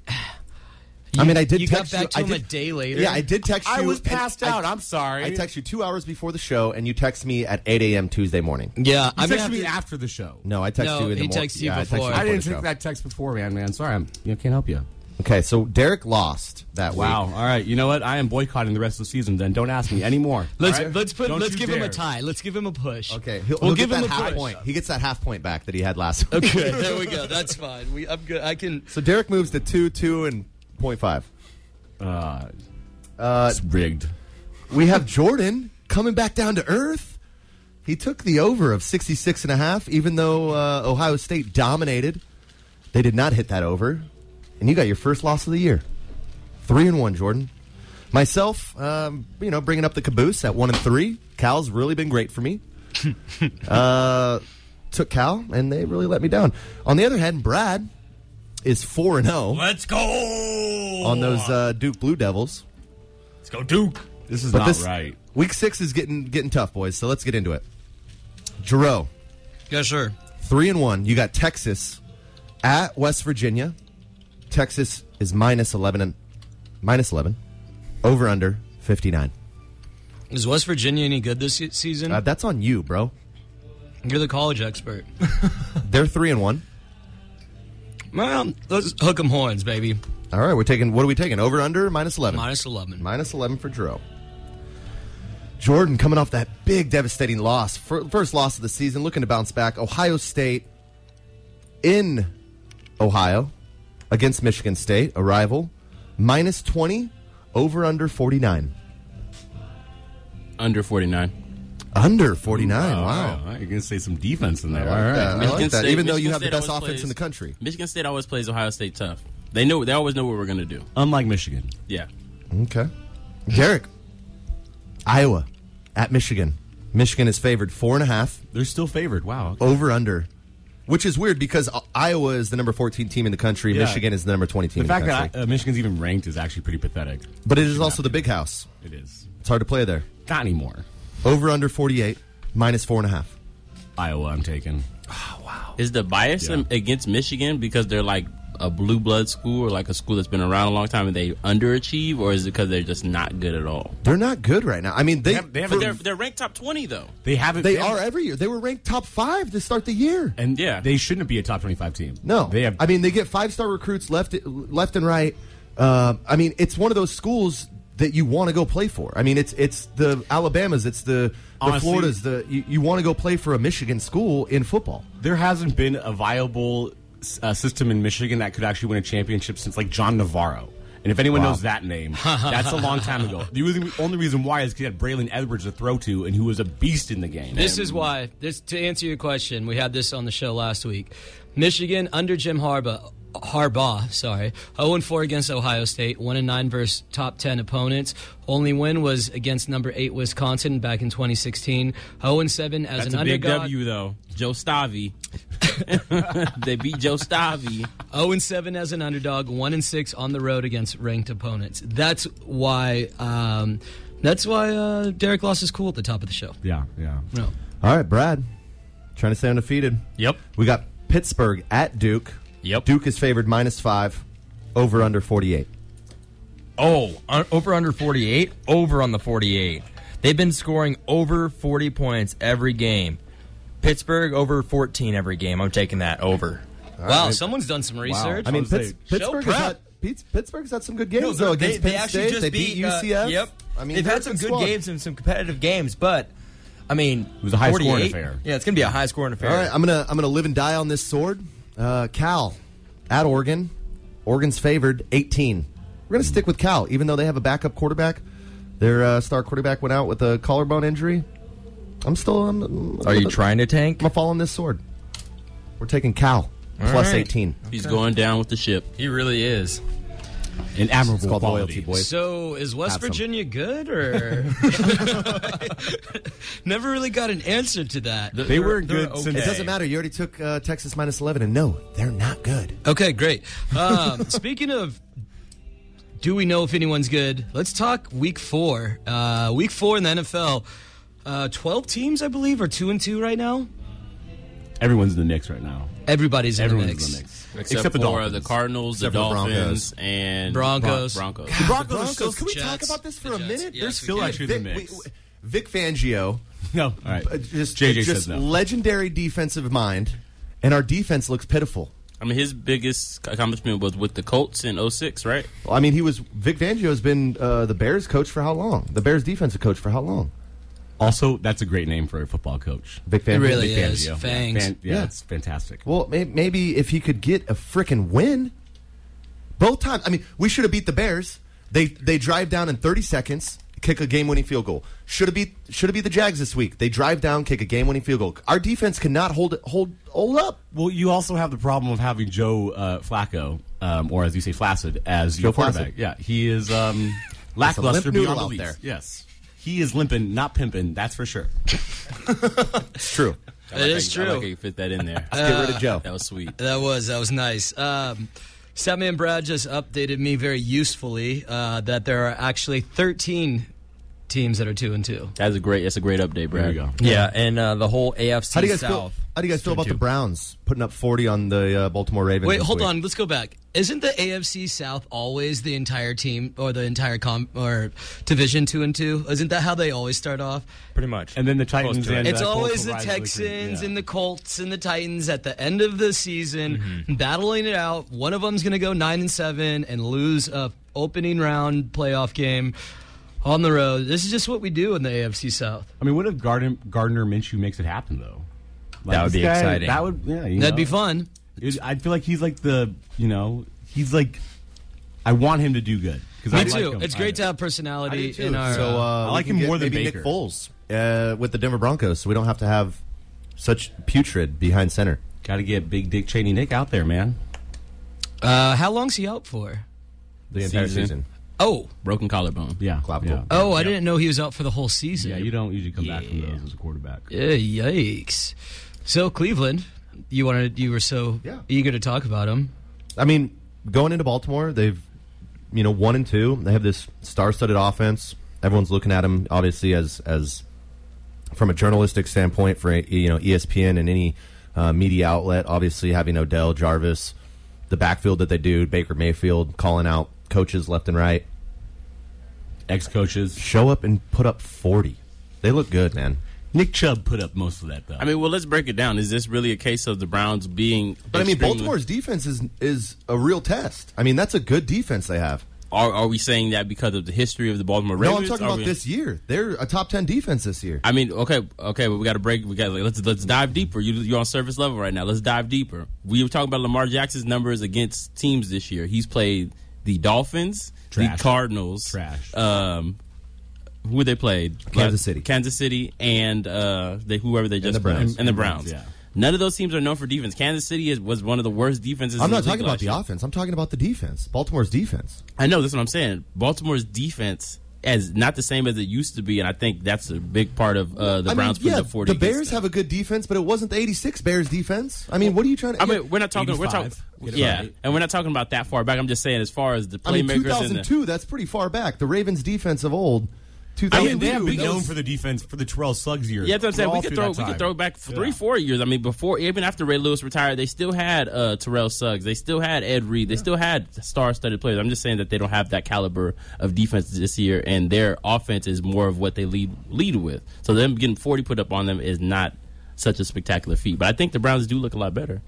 Speaker 6: I mean, I did
Speaker 3: You
Speaker 6: text
Speaker 3: got back
Speaker 6: you.
Speaker 3: to
Speaker 6: I
Speaker 3: him
Speaker 6: did-
Speaker 3: a day later.
Speaker 6: Yeah, I did text you.
Speaker 5: I was
Speaker 6: and
Speaker 5: passed
Speaker 6: I-
Speaker 5: out. I'm sorry.
Speaker 6: I texted you two hours before the show, and you text me at eight a.m. Tuesday morning.
Speaker 3: Yeah,
Speaker 5: You
Speaker 3: I'm gonna
Speaker 5: texted
Speaker 3: have
Speaker 5: me
Speaker 3: to-
Speaker 5: after the show.
Speaker 6: No, I texted
Speaker 3: No,
Speaker 6: you in the
Speaker 3: he
Speaker 6: morning.
Speaker 3: texted you
Speaker 6: yeah,
Speaker 3: before.
Speaker 6: I, texted
Speaker 5: I
Speaker 6: you
Speaker 5: didn't
Speaker 6: the
Speaker 5: take
Speaker 6: show.
Speaker 5: that text beforehand, man. Sorry, I'm, you know, can't help you.
Speaker 6: Okay, so Derek lost that
Speaker 5: Wow.
Speaker 6: week.
Speaker 5: All right. You know what? I am boycotting the rest of the season. Then don't ask me anymore.
Speaker 3: Let's
Speaker 5: All right?
Speaker 3: let's put
Speaker 5: Don't
Speaker 3: let's
Speaker 5: you
Speaker 3: give him a
Speaker 5: dare.
Speaker 3: tie. Let's give him a push.
Speaker 6: Okay, he'll,
Speaker 3: we'll
Speaker 6: he'll
Speaker 3: give
Speaker 6: get
Speaker 3: him
Speaker 6: that
Speaker 3: a
Speaker 6: half
Speaker 3: push.
Speaker 6: point. He gets that half point back that he had last week.
Speaker 3: Okay, there we go. That's fine. We I'm good. I can.
Speaker 6: So Derek moves to two, two, and point five.
Speaker 5: Uh,
Speaker 6: Uh,
Speaker 5: it's rigged.
Speaker 6: we have Jordan coming back down to earth. He took the over of sixty-six and a half, even though uh, Ohio State dominated. They did not hit that over, and you got your first loss of the year. Three and one, Jordan. Myself, um, you know, bringing up the caboose at one and three. Cal's really been great for me. uh, took Cal, and they really let me down. On the other hand, Brad is four and zero
Speaker 7: Let's go
Speaker 6: on those uh, Duke Blue Devils.
Speaker 7: Let's go, Duke.
Speaker 5: This is
Speaker 6: But
Speaker 5: not
Speaker 6: this
Speaker 5: right.
Speaker 6: week six is getting getting tough, boys. So let's get into it. Giroux,
Speaker 3: Yes, sir.
Speaker 6: three and one. You got Texas at West Virginia. Texas is minus eleven and minus eleven. Over under fifty nine.
Speaker 3: Is West Virginia any good this se- season?
Speaker 6: Uh, that's on you, bro.
Speaker 3: You're the college expert.
Speaker 6: They're three and one.
Speaker 3: Well, let's hook 'em horns, baby.
Speaker 6: All right, we're taking. What are we taking? Over under minus eleven.
Speaker 3: Minus eleven.
Speaker 6: Minus eleven for Giroux. Jordan coming off that big, devastating loss. Fir- First loss of the season, looking to bounce back. Ohio State in Ohio against Michigan State, a rival. Minus twenty, over under forty-nine.
Speaker 7: Under forty-nine.
Speaker 6: Under forty-nine,
Speaker 5: Oh,
Speaker 6: wow.
Speaker 5: all right. You're going to say some defense in
Speaker 6: I
Speaker 5: there.
Speaker 6: like
Speaker 5: all right.
Speaker 6: that. I
Speaker 7: Michigan
Speaker 6: like that.
Speaker 7: State-
Speaker 6: Even though you
Speaker 7: Michigan
Speaker 6: have the
Speaker 7: State
Speaker 6: best
Speaker 7: always
Speaker 6: offense in
Speaker 7: plays-
Speaker 6: the country.
Speaker 7: Michigan State always plays Ohio State tough. They know. They always know what we're going to do.
Speaker 5: Unlike Michigan.
Speaker 7: Yeah.
Speaker 6: Okay. Derek, Iowa at Michigan. Michigan is favored four and a half,
Speaker 5: They're still favored. Wow.
Speaker 6: over under. Which is weird because I- Iowa is the number fourteen team in the country.
Speaker 5: Yeah.
Speaker 6: Michigan is the number twenty team
Speaker 5: The
Speaker 6: in the
Speaker 5: fact
Speaker 6: country.
Speaker 5: that uh, Michigan's even ranked is actually pretty pathetic.
Speaker 6: but it is also the big house.
Speaker 5: It is.
Speaker 6: It's hard to play there.
Speaker 5: Not anymore.
Speaker 6: Over under forty-eight, minus four and a half.
Speaker 5: Iowa, I'm taking.
Speaker 7: Is the bias
Speaker 5: Yeah.
Speaker 7: against Michigan because they're like a blue blood school or like a school that's been around a long time and they underachieve, or is it because they're just not good at all?
Speaker 6: They're not good right now. I mean, they,
Speaker 5: They have- they have-
Speaker 6: for-
Speaker 7: But they're they're ranked top twenty though.
Speaker 5: They haven't.
Speaker 6: they
Speaker 5: haven't-
Speaker 6: are every year. They were ranked top five to start the year.
Speaker 5: and
Speaker 7: Yeah.
Speaker 5: they shouldn't be a top twenty-five team.
Speaker 6: No,
Speaker 5: they have.
Speaker 6: I mean, they get five star recruits left, left and right. Uh, I mean, it's one of those schools that you want to go play for. I mean, it's it's the Alabamas, it's the, the
Speaker 5: Honestly-
Speaker 6: Floridas. The you, you want to go play for a Michigan school in football.
Speaker 5: there hasn't been a viable uh, system in Michigan that could actually win a championship since like John Navarro. And if anyone
Speaker 6: Wow.
Speaker 5: knows that name, that's a long time ago. The reason- only reason why is because he had Braylon Edwards to throw to, and who was a beast in the game.
Speaker 3: This
Speaker 5: And-
Speaker 3: is why. This to answer your question. We had this on the show last week. Michigan under Jim Harbaugh. Harbaugh, sorry, zero and four against Ohio State, one and nine versus top ten opponents. Only win was against number eight Wisconsin back in twenty sixteen. zero and seven as
Speaker 7: That's
Speaker 3: an
Speaker 7: a big
Speaker 3: underdog.
Speaker 7: W though. Joe Stavi. They beat Joe Stavi.
Speaker 3: zero and seven as an underdog, one and six on the road against ranked opponents. That's why. Um, that's why uh, Derek Loss is cool at the top of the show.
Speaker 5: Yeah, yeah.
Speaker 3: No.
Speaker 6: All right, Brad, trying to stay undefeated.
Speaker 8: Yep.
Speaker 6: We got Pittsburgh at Duke.
Speaker 8: Yep.
Speaker 6: Duke is favored minus five. Over under forty-eight.
Speaker 8: Oh, un- over under forty-eight? Over on the forty-eight. They've been scoring over forty points every game. Pittsburgh over fourteen every game. I'm taking that over.
Speaker 3: Wow, someone's done some research.
Speaker 6: I mean,
Speaker 5: was gonna
Speaker 6: Pitts,
Speaker 5: say,
Speaker 6: Pittsburgh
Speaker 3: show
Speaker 6: has
Speaker 3: prep.
Speaker 6: had, Pitts- Pittsburgh's had some good games
Speaker 8: No,
Speaker 6: though
Speaker 8: they,
Speaker 6: against
Speaker 8: they
Speaker 6: Penn
Speaker 8: actually
Speaker 6: State.
Speaker 8: just
Speaker 6: They beat
Speaker 8: uh,
Speaker 6: U C F.
Speaker 8: yep.
Speaker 6: I mean,
Speaker 8: they've
Speaker 6: they're
Speaker 8: had
Speaker 6: a
Speaker 8: some
Speaker 6: good
Speaker 8: good
Speaker 6: squad.
Speaker 8: games and some competitive games, but I mean,
Speaker 5: It was a high-scoring
Speaker 8: forty-eight?
Speaker 5: affair.
Speaker 8: Yeah, it's gonna be a high scoring affair.
Speaker 6: All right, I'm gonna I'm gonna live and die on this sword. Uh, Cal at Oregon. Oregon's favored eighteen. We're gonna stick with Cal, even though they have a backup quarterback. Their uh, star quarterback went out with a collarbone injury. I'm still. I'm, I'm
Speaker 8: Are you
Speaker 6: gonna-
Speaker 8: trying to tank?
Speaker 6: I'm gonna fall on this sword. We're taking Cal plus
Speaker 8: right.
Speaker 6: eighteen.
Speaker 7: He's going down with the ship.
Speaker 8: He really is.
Speaker 5: An admirable
Speaker 6: It's called
Speaker 5: quality.
Speaker 6: loyalty, boys.
Speaker 3: So is West
Speaker 6: Have some.
Speaker 3: Virginia good, or never really got an answer to that?
Speaker 5: They were good
Speaker 8: they're
Speaker 5: since
Speaker 6: It doesn't matter. You already took uh, Texas minus eleven, and no, they're not good.
Speaker 3: Okay, great. Um, speaking of, do we know if anyone's good? Let's talk Week Four. Uh, week Four in the N F L. Uh, Twelve teams, I believe, are two and two right now.
Speaker 5: Everyone's in the mix right now.
Speaker 3: Everybody's in
Speaker 5: Everyone's
Speaker 3: the mix.
Speaker 5: in the mix.
Speaker 7: Except,
Speaker 5: the
Speaker 7: for
Speaker 5: Dolphins.
Speaker 7: the Cardinals,
Speaker 6: Except
Speaker 7: the
Speaker 6: for the
Speaker 7: Dolphins,
Speaker 6: Broncos.
Speaker 7: and
Speaker 3: Broncos.
Speaker 7: Bron- Broncos.
Speaker 6: The
Speaker 5: Broncos
Speaker 6: Broncos.
Speaker 5: are still-
Speaker 6: Can we
Speaker 3: Jets.
Speaker 6: talk about this for
Speaker 3: The
Speaker 6: a
Speaker 3: Jets.
Speaker 6: minute?
Speaker 3: Yes,
Speaker 6: They're
Speaker 3: we
Speaker 5: still
Speaker 3: can.
Speaker 5: actually in the
Speaker 6: Vic,
Speaker 5: mix.
Speaker 6: we- Vic Fangio,
Speaker 5: No, all right.
Speaker 6: uh, just
Speaker 5: J J
Speaker 6: just
Speaker 5: says no.
Speaker 6: legendary defensive mind, and our defense looks pitiful.
Speaker 7: I mean, his biggest accomplishment was with the Colts in oh six, right?
Speaker 6: Well, I mean, he was Vic Fangio has been uh, the Bears coach for how long? The Bears defensive coach for how long?
Speaker 5: Also, that's a great name for a football coach.
Speaker 6: Vic Fangio.
Speaker 3: It really
Speaker 5: Vic
Speaker 3: is.
Speaker 5: Fangio.
Speaker 3: Fangs.
Speaker 5: Fan- yeah,
Speaker 6: Yeah.
Speaker 5: it's fantastic.
Speaker 6: Well, may- maybe if he could get a frickin' win, both times. I mean, we should have beat the Bears. They they drive down in thirty seconds, kick a game-winning field goal. Should have beat should have beat the Jags this week. They drive down, kick a game-winning field goal. Our defense cannot hold it, hold hold up.
Speaker 5: Well, you also have the problem of having Joe uh, Flacco, um, or as you say, Flaccid, as your
Speaker 6: Joe
Speaker 5: quarterback.
Speaker 6: Flaccid.
Speaker 5: Yeah, he is um,
Speaker 6: limp
Speaker 5: lackluster
Speaker 6: noodle
Speaker 5: beyond
Speaker 6: out
Speaker 5: belief.
Speaker 6: there.
Speaker 5: Yes, he is limping, not pimping. That's for sure.
Speaker 6: It's true.
Speaker 7: I like
Speaker 3: It is
Speaker 7: how- I like
Speaker 3: true.
Speaker 7: how you fit that in there.
Speaker 6: Let's get rid of Joe.
Speaker 7: That was sweet.
Speaker 3: That was that was nice. Um, Statman Brad just updated me very usefully uh, that there are actually thirteen teams that are two and two.
Speaker 7: That's a great. That's a great update,
Speaker 5: There
Speaker 7: Brad.
Speaker 5: you go.
Speaker 8: Yeah, and uh, the whole A F C
Speaker 6: How do you guys
Speaker 8: South.
Speaker 6: feel? How do you guys feel about the
Speaker 8: two.
Speaker 6: Browns putting up forty on the uh, Baltimore Ravens?
Speaker 3: Wait,
Speaker 6: this
Speaker 3: hold
Speaker 6: week?
Speaker 3: on. Let's go back. Isn't the A F C South always the entire team or the entire com or division two and two? Isn't that how they always start off?
Speaker 8: Pretty much.
Speaker 5: And then the Titans
Speaker 8: Close to it.
Speaker 5: and
Speaker 3: It's
Speaker 5: uh, Colts
Speaker 3: always
Speaker 5: will
Speaker 3: the
Speaker 5: rise to the
Speaker 3: Texans
Speaker 5: yeah.
Speaker 3: and the Colts and the Titans at the end of the season battling it out. One of them's going to go nine and seven and lose a opening round playoff game on the road. This is just what we do in the A F C South.
Speaker 5: I mean, what if Gardner, Gardner Minshew makes it happen though? Like,
Speaker 8: That would
Speaker 5: this
Speaker 8: be
Speaker 5: guy-
Speaker 8: exciting.
Speaker 5: That would, yeah, you
Speaker 3: That'd
Speaker 5: know.
Speaker 3: be fun.
Speaker 5: It- I feel like he's like the, you know, he's like. I want him to do good. 'Cause
Speaker 3: Me
Speaker 5: I like
Speaker 3: too.
Speaker 5: him.
Speaker 3: It's
Speaker 5: I-
Speaker 3: great to have
Speaker 6: I
Speaker 3: personality
Speaker 6: do too.
Speaker 3: in our.
Speaker 6: so uh,
Speaker 5: I like
Speaker 6: we can
Speaker 5: him
Speaker 6: get
Speaker 5: more than
Speaker 6: maybe
Speaker 5: Baker.
Speaker 6: Nick Foles uh, with the Denver Broncos, so we don't have to have such putrid behind center.
Speaker 5: Got to get Big Dick Cheney Nick out there, man.
Speaker 3: uh, how long's he out for?
Speaker 6: The entire
Speaker 5: Season.
Speaker 6: season.
Speaker 3: Oh,
Speaker 7: Broken collarbone.
Speaker 5: Yeah,
Speaker 6: Clavicle.
Speaker 5: yeah.
Speaker 3: oh, I didn't know he was out for the whole season.
Speaker 5: Yeah, you don't usually come back from
Speaker 3: Yeah.
Speaker 5: those as a quarterback.
Speaker 3: Yeah, yikes. So Cleveland, you wanted, you were so
Speaker 6: Yeah.
Speaker 3: eager to talk about him.
Speaker 6: I mean, going into Baltimore, they've, you know, one and two. They have this star-studded offense. Everyone's looking at them, obviously, as as from a journalistic standpoint for you know E S P N and any uh, media outlet. Obviously, having Odell, Jarvis, the backfield that they do, Baker Mayfield calling out coaches left and right,
Speaker 5: ex-coaches
Speaker 6: show up and put up forty. They look good, man.
Speaker 5: Nick Chubb put up most of that, though.
Speaker 7: I mean, well, let's break it down. Is this really a case of the Browns being?
Speaker 6: But I mean,
Speaker 7: extremely-
Speaker 6: Baltimore's defense is is a real test. I mean, that's a good defense they have.
Speaker 7: Are, are we saying that because of the history of the Baltimore Ravens?
Speaker 6: No, I'm talking
Speaker 7: Are
Speaker 6: about
Speaker 7: we-
Speaker 6: this year. They're a top ten defense this year.
Speaker 7: I mean, okay, okay, but we got to break. We got like, let's let's dive deeper. You, you're on surface level right now. Let's dive deeper. We were talking about Lamar Jackson's numbers against teams this year. He's played the Dolphins,
Speaker 5: Trash.
Speaker 7: the Cardinals,
Speaker 5: Trash.
Speaker 7: Um, who they played?
Speaker 6: Kansas City.
Speaker 7: Kansas City, and uh, they whoever they just
Speaker 6: the Browns.
Speaker 7: played. and the Browns.
Speaker 5: Yeah.
Speaker 7: None of those teams are known for defense. Kansas City is, was one of the worst defenses.
Speaker 6: I'm
Speaker 7: in
Speaker 6: not
Speaker 7: the league
Speaker 6: talking about
Speaker 7: last
Speaker 6: the
Speaker 7: year.
Speaker 6: offense. I'm talking about the defense. Baltimore's defense.
Speaker 7: I know, that's what I'm saying. Baltimore's defense is not the same as it used to be, and I think that's a big part of uh, the
Speaker 6: I
Speaker 7: Browns
Speaker 6: mean,
Speaker 7: putting
Speaker 6: yeah,
Speaker 7: up forty.
Speaker 6: the Bears
Speaker 7: against them.
Speaker 6: have a good defense, but it wasn't the eighty-six Bears defense. I mean, what are you trying to?
Speaker 7: I mean, we're not talking. We're talking.
Speaker 5: eighty-five. Get it
Speaker 7: Yeah,
Speaker 5: right.
Speaker 7: and we're not talking about that far back. I'm just saying, as far as the
Speaker 6: I mean,
Speaker 7: playmakers
Speaker 6: two thousand two.
Speaker 7: and the,
Speaker 6: That's pretty far back. The Ravens' defense of old. two
Speaker 5: I
Speaker 6: thousand
Speaker 5: mean,
Speaker 6: two.
Speaker 5: they have been
Speaker 6: that
Speaker 5: known
Speaker 6: was-
Speaker 5: for the defense for the Terrell Suggs years.
Speaker 7: yeah, that's what I'm saying.
Speaker 5: We're
Speaker 7: We
Speaker 5: all
Speaker 7: could
Speaker 5: through
Speaker 7: throw.
Speaker 5: that
Speaker 7: We could
Speaker 5: time.
Speaker 7: throw back for three,
Speaker 5: Yeah.
Speaker 7: four years. I mean, before even after Ray Lewis retired, they still had uh, Terrell Suggs. They still had Ed Reed. They still had star-studded players. I'm just saying that they don't have that caliber of defense this year, and their offense is more of what they lead lead with. So them getting forty put up on them is not such a spectacular feat. But I think the Browns do look a lot better.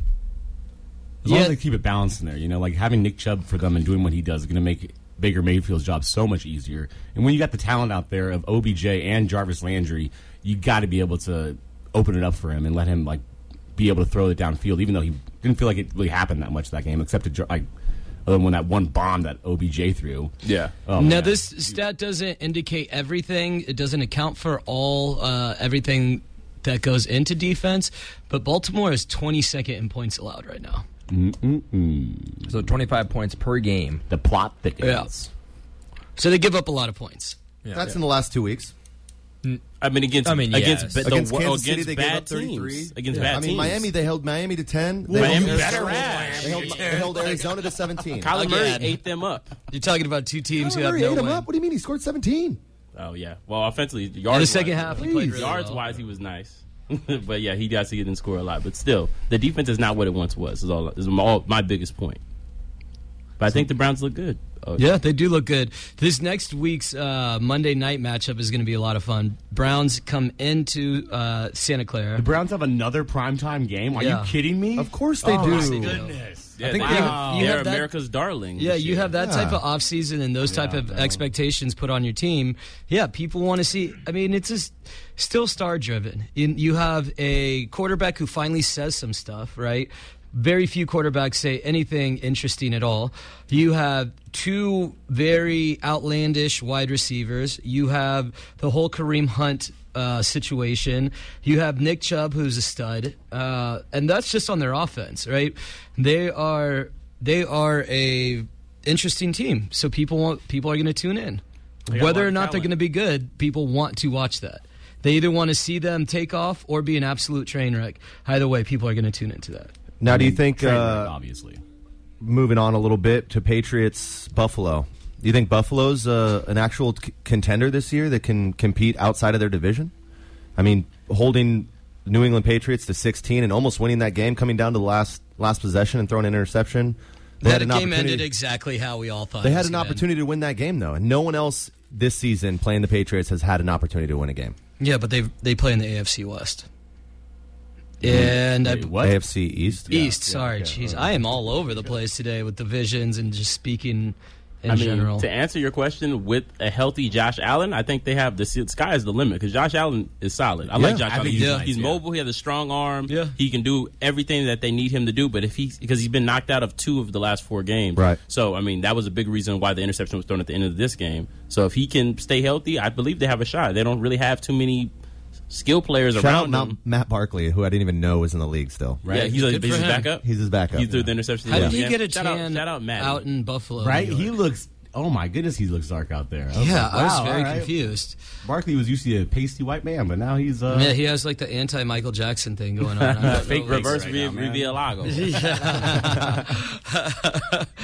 Speaker 5: As long
Speaker 2: Yeah.
Speaker 5: as they keep it balanced in there, you know, like having Nick Chubb for them and doing what he does is going to make Baker Mayfield's job so much easier. And when you got the talent out there of O B J and Jarvis Landry, you got to be able to open it up for him and let him like be able to throw it downfield. Even though he didn't feel like it really happened that much that game, except to, like other than when that one bomb that O B J threw.
Speaker 7: Yeah.
Speaker 5: Oh,
Speaker 10: Now,
Speaker 5: man.
Speaker 10: this stat doesn't indicate everything. It doesn't account for all uh, everything that goes into defense. But Baltimore is twenty-second in points allowed right now.
Speaker 5: Mm-mm-mm.
Speaker 8: So twenty-five points per game.
Speaker 5: The plot thickens.
Speaker 10: So they give up a lot of points.
Speaker 6: That's in the last two weeks.
Speaker 7: I mean, against
Speaker 8: I mean,
Speaker 7: against
Speaker 8: yes.
Speaker 7: ba- the,
Speaker 6: Against
Speaker 7: wo-
Speaker 6: Kansas City,
Speaker 7: against
Speaker 6: they gave
Speaker 7: bad
Speaker 6: up thirty-three.
Speaker 7: teams. Against
Speaker 6: Yeah.
Speaker 7: bad
Speaker 6: I mean,
Speaker 7: teams.
Speaker 6: Miami, they held Miami to ten. They
Speaker 7: Miami
Speaker 6: held,
Speaker 7: better
Speaker 6: Arizona-
Speaker 7: at.
Speaker 6: They held, they held Arizona to seventeen.
Speaker 7: Kyler Murray
Speaker 10: Again.
Speaker 7: ate them up.
Speaker 10: You're talking about two teams who
Speaker 6: Kyler
Speaker 10: have
Speaker 6: Murray
Speaker 10: no
Speaker 6: ate him
Speaker 10: win.
Speaker 6: up. What do you mean? He scored seventeen.
Speaker 7: Oh yeah. Well, offensively,
Speaker 10: In
Speaker 7: yards
Speaker 10: the second half, he played really
Speaker 7: yards
Speaker 10: well.
Speaker 7: wise, he was nice. But yeah, he got to get and score a lot. But still, the defense is not what it once was. Is all is all, my biggest point. But I think the Browns look good. Oh,
Speaker 10: Yeah, they do look good. This next week's uh, Monday night matchup is going to be a lot of fun. Browns come into uh, Santa Clara.
Speaker 5: The Browns have another primetime game. Are
Speaker 10: Yeah.
Speaker 5: you kidding me?
Speaker 6: Of course they
Speaker 5: oh,
Speaker 6: do.
Speaker 5: My goodness.
Speaker 7: Yeah,
Speaker 10: I think
Speaker 7: they,
Speaker 10: you-
Speaker 7: are
Speaker 10: you have that-
Speaker 7: America's darling.
Speaker 10: Yeah,
Speaker 7: this
Speaker 10: you
Speaker 7: year.
Speaker 10: have that type
Speaker 6: Yeah.
Speaker 10: of offseason and those type
Speaker 5: Yeah,
Speaker 10: of
Speaker 5: no.
Speaker 10: expectations put on your team. Yeah, people want to see. I mean, it's just still star driven. You, you have a quarterback who finally says some stuff, right? Very few quarterbacks say anything interesting at all. You have two very outlandish wide receivers. You have the whole Kareem Hunt uh, situation. You have Nick Chubb, who's a stud, uh, and that's just on their offense, right? They are they are a interesting team. So people want people are going to tune in,
Speaker 7: got a
Speaker 10: whether
Speaker 7: lot
Speaker 10: or
Speaker 7: of
Speaker 10: not they're
Speaker 7: talent.
Speaker 10: going to be good. People want to watch that. They either want to see them take off or be an absolute train wreck. Either way, people are going to tune into that.
Speaker 6: Now, do you think,
Speaker 5: Train wreck,
Speaker 6: uh,
Speaker 5: obviously.
Speaker 6: moving on a little bit to Patriots Buffalo, do you think Buffalo's uh, an actual c- contender this year that can compete outside of their division? I mean, holding the New England Patriots to sixteen and almost winning that game, coming down to the last last possession and throwing an interception. They
Speaker 10: That
Speaker 6: had an
Speaker 10: game
Speaker 6: opportunity-
Speaker 10: ended exactly how we all thought.
Speaker 6: They
Speaker 10: it
Speaker 6: had
Speaker 10: was
Speaker 6: an
Speaker 10: gonna end.
Speaker 6: opportunity to win that game, though, and no one else this season playing the Patriots has had an opportunity to win a game.
Speaker 10: Yeah, but they they play in the A F C West. And
Speaker 5: Wait,
Speaker 10: I,
Speaker 5: what?
Speaker 6: A F C East.
Speaker 10: East,
Speaker 5: Yeah,
Speaker 10: sorry,
Speaker 5: yeah,
Speaker 10: jeez,
Speaker 5: okay.
Speaker 10: I am all over the place today with divisions and just speaking in
Speaker 7: I mean,
Speaker 10: general.
Speaker 7: to answer your question, with a healthy Josh Allen, I think they have the sky is the limit because Josh Allen is solid. I like Josh
Speaker 5: I
Speaker 7: Allen.
Speaker 5: think
Speaker 7: He's,
Speaker 5: he's nice,
Speaker 7: he's
Speaker 5: yeah.
Speaker 7: mobile. He has a strong arm.
Speaker 10: Yeah.
Speaker 7: He can do everything that they need him to do. But if he because he's been knocked out of two of the last four games,
Speaker 6: Right.
Speaker 7: So I mean, that was a big reason why the interception was thrown at the end of this game. So if he can stay healthy, I believe they have a shot. They don't really have too many skill players
Speaker 6: Shout out
Speaker 7: around
Speaker 6: Matt,
Speaker 7: him.
Speaker 6: Matt Barkley, who I didn't even know was in the league still.
Speaker 7: Yeah, he's, a,
Speaker 10: Good
Speaker 7: he's
Speaker 10: for
Speaker 7: his
Speaker 10: him.
Speaker 7: backup.
Speaker 6: He's his backup.
Speaker 7: He threw the interception.
Speaker 10: How did
Speaker 7: Yeah.
Speaker 10: he get a
Speaker 7: shout
Speaker 10: tan
Speaker 7: out, shout out, Matt.
Speaker 10: out in Buffalo?
Speaker 5: Right?
Speaker 10: New York?
Speaker 5: He looks. Oh my goodness, he looks dark out there. I was
Speaker 10: Yeah,
Speaker 5: like,
Speaker 10: I was
Speaker 5: wow,
Speaker 10: very
Speaker 5: all right.
Speaker 10: confused.
Speaker 5: Barkley was used to be a pasty white man, but now he's uh,
Speaker 10: Yeah, he has like the anti Michael Jackson thing going on. I don't
Speaker 7: Fake
Speaker 10: know.
Speaker 7: reverse
Speaker 5: right
Speaker 7: right
Speaker 5: now, man.
Speaker 7: Via Lago.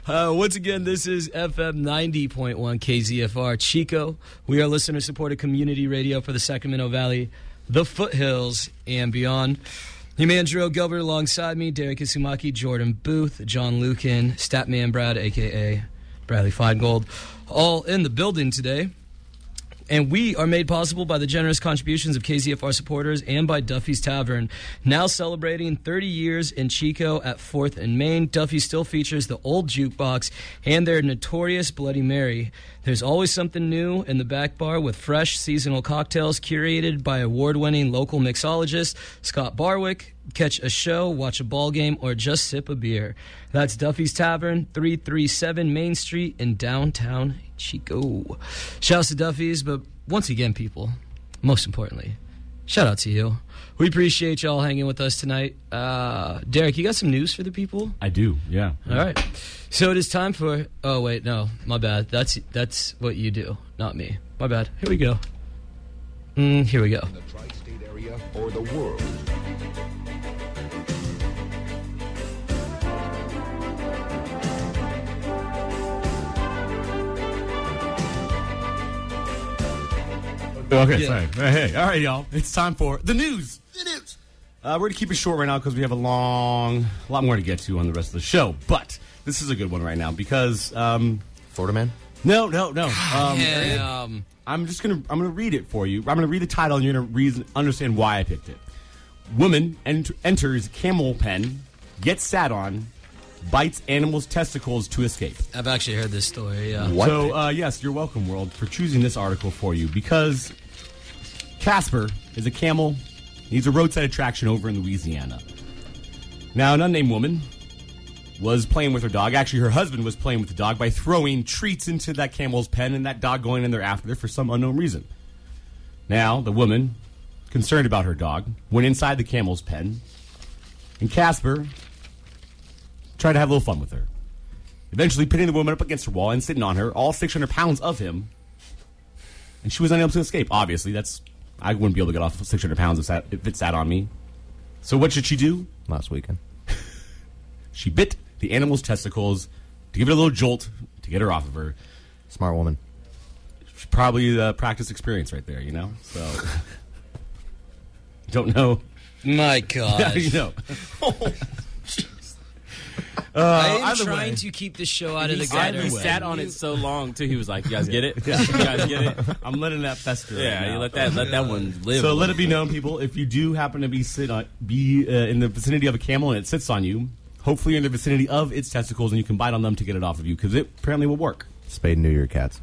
Speaker 10: Uh, once again, this is F M ninety point one K Z F R Chico. We are listener-supported community radio for the Sacramento Valley, the foothills, and beyond. Emmanuel Gilbert alongside me, Derek Isumaki, Jordan Booth, John Lucan, Statman Brad, a k a. Bradley Feingold, all in the building today. And we are made possible by the generous contributions of K Z F R supporters and by Duffy's Tavern. Now celebrating thirty years in Chico at fourth and Main, Duffy still features the old jukebox and their notorious Bloody Mary. There's always something new in the back bar with fresh seasonal cocktails curated by award-winning local mixologist Scott Barwick. Catch a show, watch a ball game, or just sip a beer. That's Duffy's Tavern, three thirty-seven Main Street in downtown Chico. Shouts to Duffy's, but once again, people, most importantly, shout out to you. We appreciate y'all hanging with us tonight. Uh, Derek, you got some news for the people?
Speaker 5: I do, yeah.
Speaker 10: All right. So it is time for... Oh, wait, no. My bad. That's that's what you do, not me. My bad. Here we go. Mm, here we go.
Speaker 11: In the tri-state area or the world.
Speaker 5: Okay,
Speaker 10: Yeah.
Speaker 5: sorry. Hey, hey, all right, y'all. It's time for the news. The news. Uh, we're going to keep it short right now because we have a long, a lot more to get to on the rest of the show. But this is a good one right now because... Um,
Speaker 6: Florida man?
Speaker 5: No, no, no. Um,
Speaker 10: Yeah, um,
Speaker 5: I'm just going to I'm gonna read it for you. I'm going to read the title and you're going to reason understand why I picked it. Woman ent- enters camel pen, gets sat on, bites animal's testicles to escape.
Speaker 10: I've actually heard this story, yeah.
Speaker 6: What?
Speaker 5: So, uh, yes, you're welcome, world, for choosing this article for you because Casper is a camel. He's a roadside attraction over in Louisiana. Now, an unnamed woman was playing with her dog. Actually, her husband was playing with the dog by throwing treats into that camel's pen and that dog going in there after her for some unknown reason. Now, the woman, concerned about her dog, went inside the camel's pen, and Casper tried to have a little fun with her. Eventually pitting the woman up against her wall and sitting on her, all six hundred pounds of him, and she was unable to escape. Obviously, that's I wouldn't be able to get off six hundred pounds if, sat, if it sat on me. So what should she do?
Speaker 6: Last weekend.
Speaker 5: She bit the animal's testicles to give it a little jolt to get her off of her.
Speaker 6: Smart woman.
Speaker 5: She probably uh, practice experience right there, you know? So, don't know.
Speaker 10: My God.
Speaker 5: Yeah, you know. Uh,
Speaker 10: I am
Speaker 5: either
Speaker 10: trying
Speaker 5: way.
Speaker 10: to keep the show out of
Speaker 7: He
Speaker 10: the
Speaker 7: sat,
Speaker 10: gutter.
Speaker 7: he sat on it so long too. He was like, "You guys get it? You guys get it?
Speaker 5: I'm letting that fester.
Speaker 7: Yeah,
Speaker 5: right
Speaker 7: you
Speaker 5: now.
Speaker 7: let that let that one live."
Speaker 5: So let it be known, people, if you do happen to be sit on, be uh, in the vicinity of a camel and it sits on you, hopefully you're in the vicinity of its testicles and you can bite on them to get it off of you because it apparently will work.
Speaker 6: Spade and neuter your cats.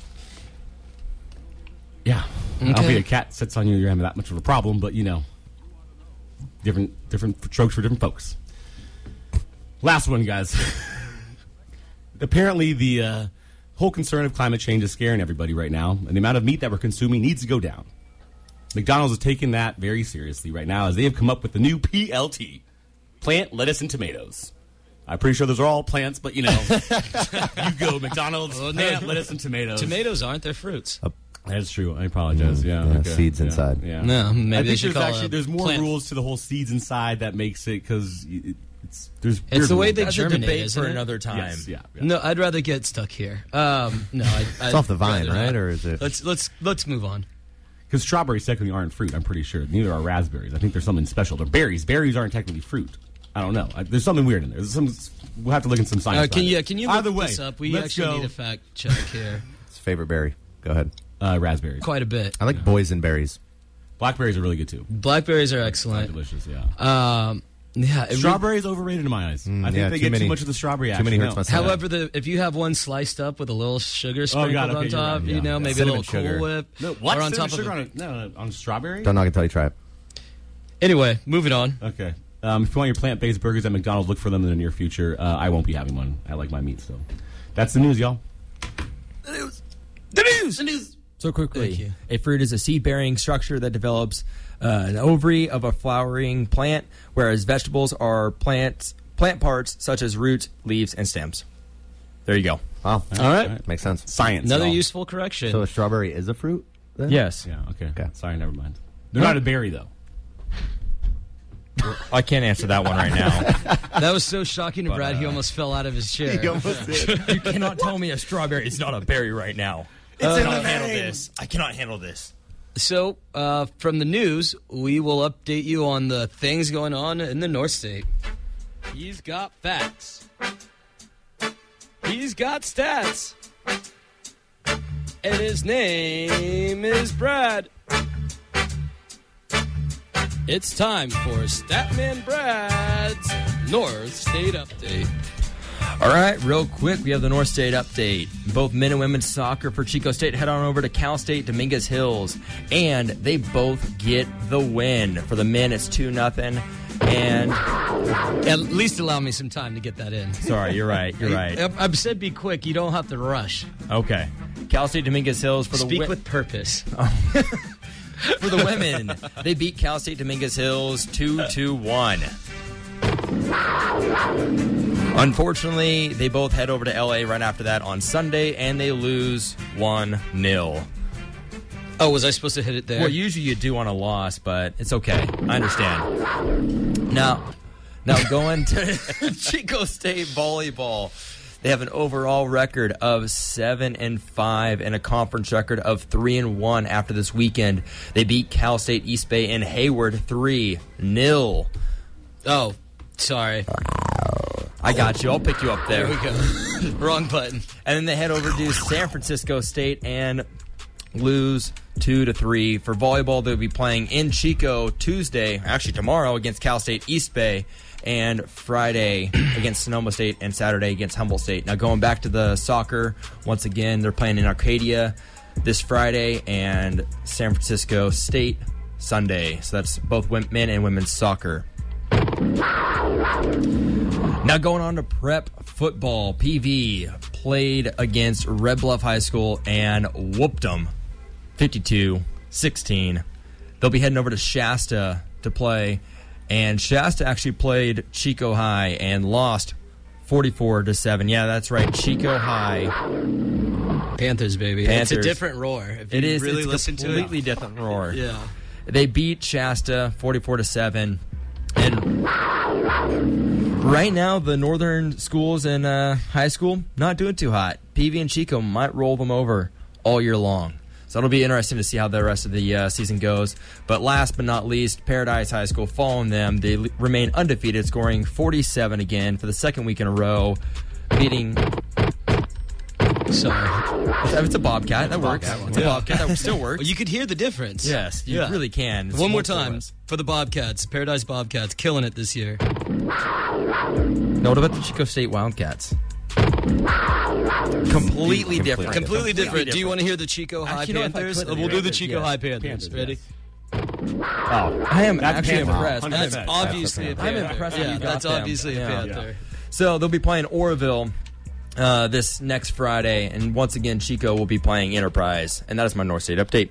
Speaker 5: Yeah, I don't
Speaker 10: Okay.
Speaker 5: think a cat sits on you, you're having that much of a problem, but you know, different different strokes for different folks. Last one, guys. Apparently, the uh, whole concern of climate change is scaring everybody right now, and the amount of meat that we're consuming needs to go down. McDonald's is taking that very seriously right now as they have come up with the new P L T, plant, lettuce, and tomatoes. I'm pretty sure those are all plants, but you know, you go McDonald's,
Speaker 10: Oh, no.
Speaker 5: plant, lettuce, and tomatoes.
Speaker 10: Tomatoes aren't, they're fruits.
Speaker 5: That's true. I apologize. Yeah,
Speaker 6: Yeah,
Speaker 5: okay.
Speaker 6: seeds
Speaker 5: Yeah,
Speaker 6: inside.
Speaker 5: Yeah.
Speaker 10: No, maybe
Speaker 5: I
Speaker 10: they
Speaker 5: think
Speaker 10: should
Speaker 5: there's
Speaker 10: call
Speaker 5: actually
Speaker 10: it
Speaker 5: there's more
Speaker 10: plant-
Speaker 5: rules to the whole seeds inside that makes it because it, it's there's
Speaker 10: It's
Speaker 5: weird
Speaker 10: the way
Speaker 5: rules.
Speaker 10: they
Speaker 8: That's a
Speaker 10: germinate,
Speaker 8: debate
Speaker 10: isn't
Speaker 8: for
Speaker 10: it?
Speaker 8: another time.
Speaker 5: Yes, yeah, yeah.
Speaker 10: No, I'd rather get stuck here. Um, no, I,
Speaker 6: It's off the vine, right? Or is it?
Speaker 10: Let's let's let's move on.
Speaker 5: Because strawberries technically aren't fruit. I'm pretty sure. Neither are raspberries. I think there's something special. They're berries. Berries aren't technically fruit. I don't know. I, there's something weird in there. There's some. We'll have to look in some science.
Speaker 10: Uh, can
Speaker 5: behind
Speaker 10: you
Speaker 5: it.
Speaker 10: can you look
Speaker 5: Either way,
Speaker 10: this up? We
Speaker 5: let's
Speaker 10: actually
Speaker 5: go.
Speaker 10: need a fact check here.
Speaker 6: It's favorite berry. Go ahead.
Speaker 5: Uh, raspberries.
Speaker 10: Quite a bit.
Speaker 6: I like boysenberries.
Speaker 5: Blackberries are really good too.
Speaker 10: Blackberries are
Speaker 5: They're
Speaker 10: excellent.
Speaker 5: delicious. Yeah.
Speaker 10: Um, yeah. it re-
Speaker 5: Strawberries overrated in my eyes.
Speaker 6: Mm,
Speaker 5: I think
Speaker 6: yeah,
Speaker 5: they
Speaker 6: too
Speaker 5: get
Speaker 6: many-
Speaker 5: too much of the strawberry
Speaker 6: too
Speaker 5: action.
Speaker 6: many hurts
Speaker 5: No.
Speaker 6: my stomach.
Speaker 10: However, the if you have one sliced up with a little sugar sprinkled
Speaker 5: God, okay,
Speaker 10: on
Speaker 5: you're
Speaker 10: top,
Speaker 5: right,
Speaker 10: you
Speaker 5: yeah.
Speaker 10: know, maybe
Speaker 6: Cinnamon
Speaker 10: a little
Speaker 6: sugar.
Speaker 10: Cool Whip,
Speaker 5: No, what?
Speaker 10: or on
Speaker 5: Cinnamon
Speaker 10: top
Speaker 5: sugar
Speaker 10: of
Speaker 5: on
Speaker 10: it.
Speaker 5: a, no, no, on a strawberry?
Speaker 6: Don't knock until you try it.
Speaker 10: Anyway, moving on.
Speaker 5: Okay. Um, if you want your plant-based burgers at McDonald's, look for them in the near future. Uh, I won't be having one. I like my meat, so. That's the news, y'all.
Speaker 8: The news. The news. So
Speaker 10: Thank
Speaker 8: quickly,
Speaker 10: you.
Speaker 8: a fruit is a seed-bearing structure that develops uh, an ovary of a flowering plant, whereas vegetables are plants plant parts such as roots, leaves, and stems. There you go.
Speaker 6: Wow.
Speaker 10: All right.
Speaker 6: Makes sense.
Speaker 5: Science.
Speaker 10: Another
Speaker 5: y'all.
Speaker 10: useful correction.
Speaker 6: So a strawberry is a fruit? Then?
Speaker 8: Yes.
Speaker 5: Yeah, okay.
Speaker 6: Okay.
Speaker 5: Sorry, never mind. They're not a berry, though.
Speaker 8: I can't answer that one right now.
Speaker 10: That was so shocking to
Speaker 8: But,
Speaker 10: Brad, he
Speaker 8: uh,
Speaker 10: almost fell out of his chair.
Speaker 6: He almost did.
Speaker 8: You cannot tell me a strawberry is not a berry right now.
Speaker 10: It's
Speaker 8: I
Speaker 10: in
Speaker 8: cannot
Speaker 10: the
Speaker 8: handle
Speaker 10: name.
Speaker 8: this. I cannot handle this.
Speaker 10: So, uh, from the news, we will update you on the things going on in the North State.
Speaker 3: He's got facts. He's got stats. And his name is Brad. It's time for Statman Brad's North State Update.
Speaker 8: All right, real quick, we have the North State update. Both men and women's soccer for Chico State head on over to Cal State Dominguez Hills, and they both get the win. For the men, it's two nothing, and
Speaker 10: At least allow me some time to get that in.
Speaker 8: sorry, you're right, you're right.
Speaker 10: I- I've said be quick. You don't have to rush.
Speaker 8: Okay, Cal State Dominguez Hills for the
Speaker 10: Speak
Speaker 8: wi-
Speaker 10: with purpose.
Speaker 8: for the women. They beat Cal State Dominguez Hills two to one. Unfortunately, they both head over to L A right after that on Sunday, and they lose one nil.
Speaker 10: Oh, was I supposed to hit it there?
Speaker 8: Well, usually you do on a loss, but it's okay. I understand. Now, now going to Chico State volleyball. They have an overall record of seven and five and a conference record of three and one after this weekend. They beat Cal State East Bay and Hayward three nil.
Speaker 10: Oh, sorry.
Speaker 8: I got you. I'll pick you up there.
Speaker 10: There we go. Wrong button.
Speaker 8: And then they head over to San Francisco State and lose two to three. For volleyball, they'll be playing in Chico Tuesday, actually tomorrow, against Cal State East Bay, and Friday against Sonoma State, and Saturday against Humboldt State. Now going back to the soccer, once again, they're playing in Arcadia this Friday and San Francisco State Sunday. So that's both men and women's soccer. Now going on to prep football, P V played against Red Bluff High School and whooped them fifty-two sixteen. They'll be heading over to Shasta to play, and Shasta actually played Chico High and lost forty-four to seven. Yeah, that's right, Chico High.
Speaker 10: Panthers, baby.
Speaker 8: Panthers.
Speaker 10: It's a different roar. If
Speaker 8: It
Speaker 10: you
Speaker 8: is
Speaker 10: really
Speaker 8: it's
Speaker 10: listen
Speaker 8: a
Speaker 10: to
Speaker 8: completely
Speaker 10: it.
Speaker 8: different roar.
Speaker 10: Yeah.
Speaker 8: They beat Shasta forty-four to seven. And right now, the northern schools and uh, high school not doing too hot. P V and Chico might roll them over all year long. So it'll be interesting to see how the rest of the uh, season goes. But last but not least, Paradise High School, following them, they l- remain undefeated, scoring forty-seven again for the second week in a row, beating...
Speaker 10: Sorry.
Speaker 8: It's a Bobcat. That works. It's a Bobcat. That still works.
Speaker 10: Well, you could hear the difference.
Speaker 8: Yes, you
Speaker 10: Yeah.
Speaker 8: really can. It's
Speaker 10: One more
Speaker 8: multiple
Speaker 10: time
Speaker 8: ways.
Speaker 10: for the Bobcats. Paradise Bobcats killing it this year.
Speaker 8: Now, what about the Chico State Wildcats? Completely different.
Speaker 10: Completely different. Do you want to hear the Chico High
Speaker 8: Actually, no, if I
Speaker 10: Panthers?
Speaker 8: could,
Speaker 10: Uh, we'll do the Chico
Speaker 8: yes.
Speaker 10: High Panthers.
Speaker 5: Panthers,
Speaker 10: Ready?
Speaker 5: Oh,
Speaker 8: I am
Speaker 5: That's
Speaker 8: actually
Speaker 5: Panther.
Speaker 8: impressed.
Speaker 5: one hundred
Speaker 10: That's
Speaker 5: percent.
Speaker 10: obviously a
Speaker 5: That's
Speaker 10: Panther.
Speaker 8: I'm impressed that
Speaker 10: Yeah,
Speaker 8: you got
Speaker 10: that's
Speaker 8: them.
Speaker 10: obviously a
Speaker 8: Yeah.
Speaker 10: Panther.
Speaker 8: So they'll be playing Oroville uh, this next Friday, and once again, Chico will be playing Enterprise, and that is my North State update.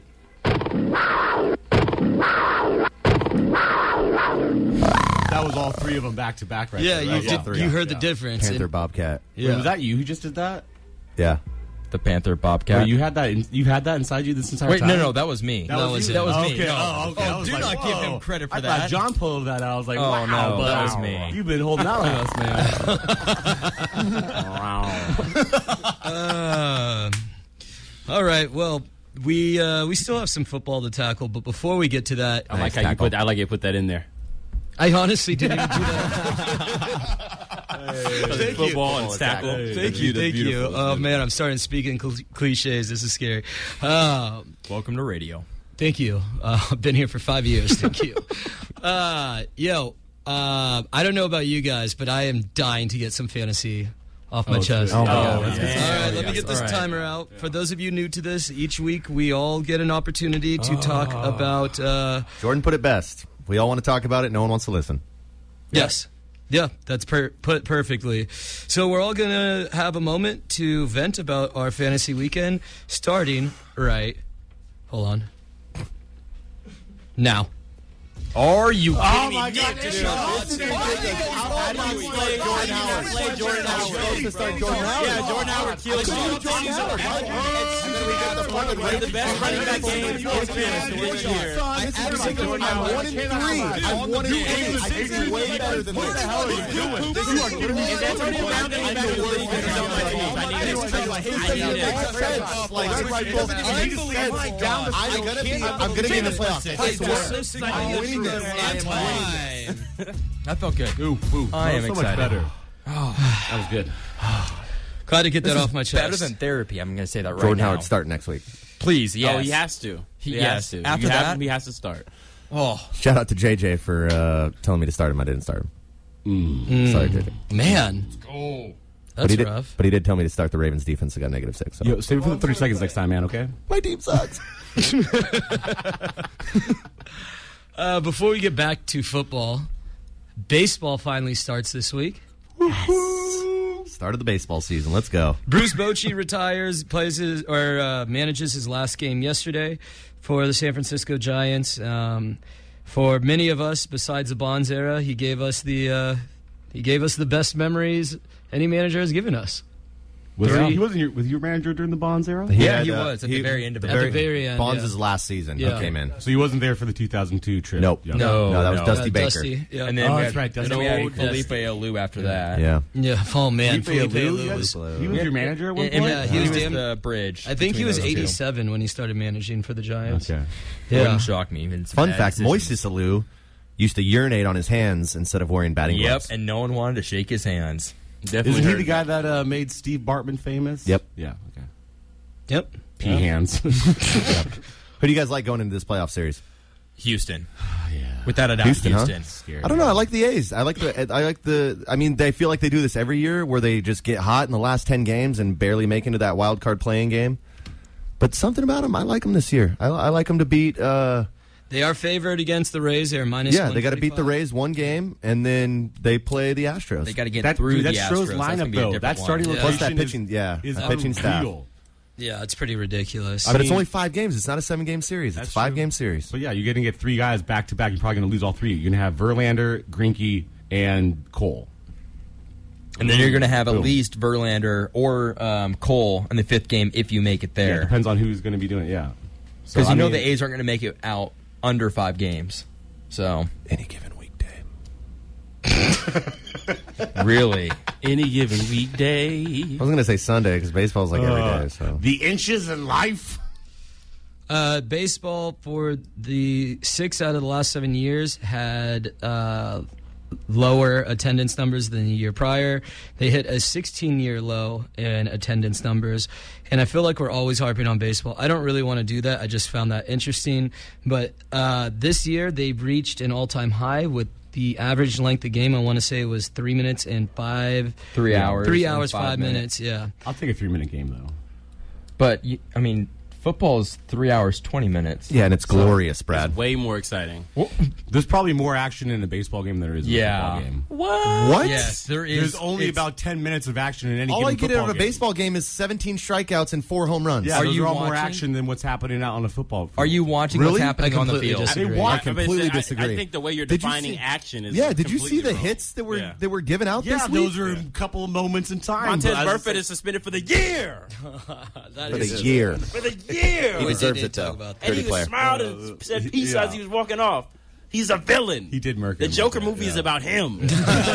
Speaker 5: that was all three of them back to back, right?
Speaker 10: Yeah,
Speaker 5: there,
Speaker 10: you
Speaker 5: right?
Speaker 10: did.
Speaker 5: All three.
Speaker 10: You heard the
Speaker 5: Yeah.
Speaker 10: difference.
Speaker 6: Panther
Speaker 10: And-
Speaker 6: Bobcat.
Speaker 5: Wait,
Speaker 10: yeah.
Speaker 5: was that you who just did that?
Speaker 6: Yeah.
Speaker 8: The Panther Bobcat.
Speaker 5: Wait, you had that. In, you had that inside you this entire
Speaker 8: Wait,
Speaker 5: time.
Speaker 8: no, no, that was me.
Speaker 5: That,
Speaker 10: That
Speaker 5: was,
Speaker 10: was
Speaker 5: you?
Speaker 10: it.
Speaker 8: That was me.
Speaker 5: Okay.
Speaker 8: No.
Speaker 5: Oh, okay.
Speaker 8: Oh,
Speaker 5: I was
Speaker 8: do
Speaker 5: like,
Speaker 8: not give
Speaker 5: whoa.
Speaker 8: him credit for
Speaker 5: I
Speaker 8: that.
Speaker 5: thought John pulled that out. I was like,
Speaker 8: Oh,
Speaker 5: wow,
Speaker 8: no,
Speaker 5: but
Speaker 8: that was me.
Speaker 5: You've been holding out on us, man. Wow.
Speaker 10: Uh, all right. Well, we uh, we still have some football to tackle, but before we get to that,
Speaker 5: Oh
Speaker 7: I like how you put. I like you put that in there.
Speaker 10: I honestly didn't even do that.
Speaker 7: Thank football and tackle.
Speaker 10: Thank you, thank you. Oh man, I'm starting speaking cl- cliches. This is scary. Uh,
Speaker 8: Welcome to radio.
Speaker 10: thank you. Uh, I've been here for five years. Thank you. Uh, yo, uh, I don't know about you guys, but I am dying to get some fantasy off my
Speaker 5: Oh,
Speaker 10: chest.
Speaker 5: oh,
Speaker 10: All
Speaker 5: yeah.
Speaker 10: right,
Speaker 5: Yeah.
Speaker 10: let me get this
Speaker 8: All right.
Speaker 10: timer out. For those of you new to this, each week we all get an opportunity to talk about. Uh,
Speaker 6: Jordan put it best. We all want to talk about it. No one wants to listen.
Speaker 10: Yes. Yeah, that's per- put perfectly. So we're all going to have a moment to vent about our fantasy weekend, starting right. Hold on. Now.
Speaker 8: Are you kidding
Speaker 5: Oh
Speaker 8: me?
Speaker 5: my God!
Speaker 8: Nick
Speaker 5: This
Speaker 8: Deshaun.
Speaker 5: is ridiculous. How do you play Jordan Howard?
Speaker 7: Play Jordan Howard.
Speaker 6: Supposed to start Jordan Howard.
Speaker 7: Yeah, Jordan Howard killed
Speaker 6: Jordan
Speaker 7: you.
Speaker 6: Howard. And then we got the fucking
Speaker 7: One of the best running back games in fantasy this year.
Speaker 6: I'm one in three. I'm one in three. I can do way better than this.
Speaker 5: What the hell are you doing?
Speaker 6: This is kidding me.
Speaker 7: Is Antonio Brown getting back to the league? I need this. I need this.
Speaker 6: Like, I'm gonna be. I'm gonna be in the playoffs. I swear. I'm winning this. I am winning this.
Speaker 8: That felt good.
Speaker 5: Ooh, ooh.
Speaker 8: I am
Speaker 5: so
Speaker 8: excited.
Speaker 5: much better. Oh, that was good.
Speaker 10: Glad to get that off my chest.
Speaker 8: Better than therapy. I'm going to say that right
Speaker 6: Jordan
Speaker 8: now.
Speaker 6: Howard starting next week.
Speaker 8: Please, yes.
Speaker 7: Oh, he has to. He,
Speaker 8: He-
Speaker 7: has
Speaker 8: yes.
Speaker 7: to.
Speaker 8: After
Speaker 7: You have-
Speaker 8: that-
Speaker 7: he has to start.
Speaker 8: Oh,
Speaker 6: Shout out to J J for uh, telling me to start him. I didn't start him.
Speaker 10: Mm.
Speaker 6: Sorry, J J.
Speaker 10: Man,
Speaker 8: oh.
Speaker 6: But
Speaker 10: that's
Speaker 6: he did.
Speaker 10: rough.
Speaker 6: But he did tell me to start the Ravens defense. I got negative six. So.
Speaker 5: Yo, save it for the thirty seconds next time, man. Okay.
Speaker 6: My team sucks.
Speaker 10: Uh, before we get back to football, baseball finally starts this week.
Speaker 6: Start of the baseball season. Let's go.
Speaker 10: Bruce Bochy retires, plays his or uh, manages his last game yesterday for the San Francisco Giants. Um, for many of us, besides the Bonds era, he gave us the uh, he gave us the best memories any manager has given us.
Speaker 5: Was
Speaker 10: Three.
Speaker 5: he, he wasn't your, was your manager during the Bonds era?
Speaker 8: Yeah,
Speaker 6: had,
Speaker 8: he
Speaker 6: uh,
Speaker 8: was at the very end of it.
Speaker 10: At the very end,
Speaker 6: Bonds'
Speaker 10: yeah.
Speaker 6: last season.
Speaker 10: Yeah.
Speaker 6: He came in.
Speaker 5: So he wasn't there for the two thousand two trip.
Speaker 6: Nope.
Speaker 5: Yeah.
Speaker 8: No,
Speaker 6: No, that was
Speaker 8: no.
Speaker 6: Dusty
Speaker 10: Uh,
Speaker 6: Baker.
Speaker 10: Dusty, yeah.
Speaker 8: And then
Speaker 5: Oh,
Speaker 8: we
Speaker 5: that's
Speaker 8: had,
Speaker 5: right, Dusty
Speaker 8: and then we had
Speaker 10: Baker.
Speaker 8: Felipe Alou after that.
Speaker 6: Yeah.
Speaker 10: yeah, oh man,
Speaker 5: Felipe
Speaker 10: Felipe
Speaker 5: Alou,
Speaker 10: Alou was-
Speaker 5: He was your manager at one
Speaker 8: And-
Speaker 5: point?
Speaker 8: and
Speaker 10: Yeah, he was
Speaker 8: was
Speaker 10: damn-
Speaker 8: the bridge.
Speaker 10: I think he
Speaker 8: between
Speaker 10: was
Speaker 8: those two.
Speaker 10: eighty-seven when he started managing for the Giants.
Speaker 5: Okay.
Speaker 10: Yeah.
Speaker 8: Wouldn't shock me. Even some
Speaker 6: Fun
Speaker 8: bad
Speaker 6: fact:
Speaker 8: decisions.
Speaker 6: Moises Alou used to urinate on his hands instead of wearing batting
Speaker 8: Yep,
Speaker 6: gloves.
Speaker 8: and no one wanted to shake his hands.
Speaker 7: Definitely
Speaker 5: Isn't he
Speaker 7: heard
Speaker 5: the guy that uh, made Steve Bartman famous?
Speaker 6: Yep.
Speaker 5: Yeah. Okay.
Speaker 10: Yep.
Speaker 5: Pea hands.
Speaker 6: Who do you guys like going into this playoff series?
Speaker 8: Houston.
Speaker 5: yeah.
Speaker 8: Without a doubt,
Speaker 6: Houston, huh?
Speaker 8: Houston.
Speaker 5: Scary.
Speaker 6: I don't know. I like the A's. I like the. I like the. I mean, they feel like they do this every year, where they just get hot in the last ten games and barely make into that wild card playing game. But something about them, I like them this year. I, I like them to beat. Uh,
Speaker 10: They are favored against the Rays. They're minus.
Speaker 6: yeah, they got to beat the
Speaker 10: one thirty-five.
Speaker 6: Rays one game, and then they play the Astros.
Speaker 8: They got to get
Speaker 5: That,
Speaker 8: through
Speaker 5: dude, that
Speaker 8: the
Speaker 5: Astros
Speaker 8: Astros. That's gonna
Speaker 5: lineup,
Speaker 8: be a
Speaker 5: though,
Speaker 8: different
Speaker 5: that starting
Speaker 8: one.
Speaker 10: Yeah.
Speaker 6: Plus that
Speaker 5: rotation
Speaker 6: pitching,
Speaker 5: is,
Speaker 6: yeah,
Speaker 5: is
Speaker 6: the pitching staff.
Speaker 5: unreal.
Speaker 10: Yeah, it's pretty ridiculous.
Speaker 6: But
Speaker 5: I
Speaker 6: it's
Speaker 5: mean-
Speaker 6: only five games. It's not a seven game series. It's
Speaker 5: That's
Speaker 6: a five
Speaker 5: true.
Speaker 6: game series.
Speaker 5: So, yeah, you're going to get three guys back to back. You're probably going to lose all three. You're going to have Verlander, Greinke, and Cole.
Speaker 8: And then you're going to have at
Speaker 5: Boom.
Speaker 8: least Verlander or um, Cole in the fifth game if you make it
Speaker 5: Yeah, it
Speaker 8: there.
Speaker 5: depends on who's going to be doing it, yeah. So,
Speaker 8: Because
Speaker 5: I
Speaker 8: you know
Speaker 5: mean,
Speaker 8: the A's aren't going to make it out under five games. So,
Speaker 6: Any given weekday.
Speaker 8: really.
Speaker 7: Any given weekday.
Speaker 6: I was going to say Sunday because baseball's like every
Speaker 5: uh,
Speaker 6: day. So
Speaker 5: The inches in life.
Speaker 10: Uh, baseball for the six out of the last seven years had uh, lower attendance numbers than the year prior. They hit a sixteen-year low in attendance numbers, and I feel like we're always harping on baseball. I don't really want to do that. I just found that interesting. But uh, this year they've reached an all-time high with the average length of game. I want to say it was three minutes and five.
Speaker 8: Three hours.
Speaker 10: Three
Speaker 8: and
Speaker 10: hours,
Speaker 8: five
Speaker 10: five,
Speaker 8: minutes.
Speaker 10: minutes. Yeah.
Speaker 5: I'll take a three minute game, though.
Speaker 8: But, you, I mean, football is three hours, twenty minutes.
Speaker 6: yeah, and it's glorious, Brad.
Speaker 7: It's way more exciting.
Speaker 5: Well, there's probably more action in a baseball game than there is in
Speaker 8: Yeah.
Speaker 5: a football game.
Speaker 7: What?
Speaker 6: What?
Speaker 8: Yes, there is.
Speaker 5: There's only
Speaker 8: it's-
Speaker 5: about ten minutes of action in any
Speaker 6: All
Speaker 5: given
Speaker 6: I get
Speaker 5: football
Speaker 6: out of a
Speaker 5: game.
Speaker 6: baseball game is seventeen strikeouts and four home runs.
Speaker 5: Yeah,
Speaker 8: Are
Speaker 5: those
Speaker 8: you
Speaker 5: are all more
Speaker 8: watching?
Speaker 5: action than what's happening out on the football field.
Speaker 8: Are you watching
Speaker 6: Really?
Speaker 8: what's happening
Speaker 10: I
Speaker 8: on the
Speaker 10: completely
Speaker 8: field?
Speaker 10: disagree.
Speaker 5: They want-
Speaker 6: I
Speaker 7: I mean,
Speaker 6: completely
Speaker 7: I-
Speaker 6: disagree.
Speaker 7: I think the way you're
Speaker 6: Did you
Speaker 7: defining
Speaker 6: see-
Speaker 7: action is
Speaker 6: Yeah, did you see
Speaker 7: completely
Speaker 6: the
Speaker 7: wrong.
Speaker 6: hits that were
Speaker 7: Yeah.
Speaker 6: that were given out
Speaker 5: Yeah,
Speaker 6: this week?
Speaker 5: those are a couple of moments in time.
Speaker 7: Montez
Speaker 5: but-
Speaker 7: Burfict is suspended for the year.
Speaker 10: That
Speaker 6: for
Speaker 10: is
Speaker 6: the year.
Speaker 7: For the year.
Speaker 6: He
Speaker 10: We
Speaker 6: deserves
Speaker 10: did
Speaker 6: it
Speaker 10: talk
Speaker 6: though.
Speaker 10: about that.
Speaker 7: and he
Speaker 6: Dirty
Speaker 7: was
Speaker 6: player.
Speaker 7: smiled and said peace
Speaker 5: yeah.
Speaker 7: as he was walking off. He's a villain.
Speaker 5: He did murk
Speaker 7: The
Speaker 5: him
Speaker 7: Joker
Speaker 5: like that,
Speaker 7: movie is
Speaker 5: yeah.
Speaker 7: about him.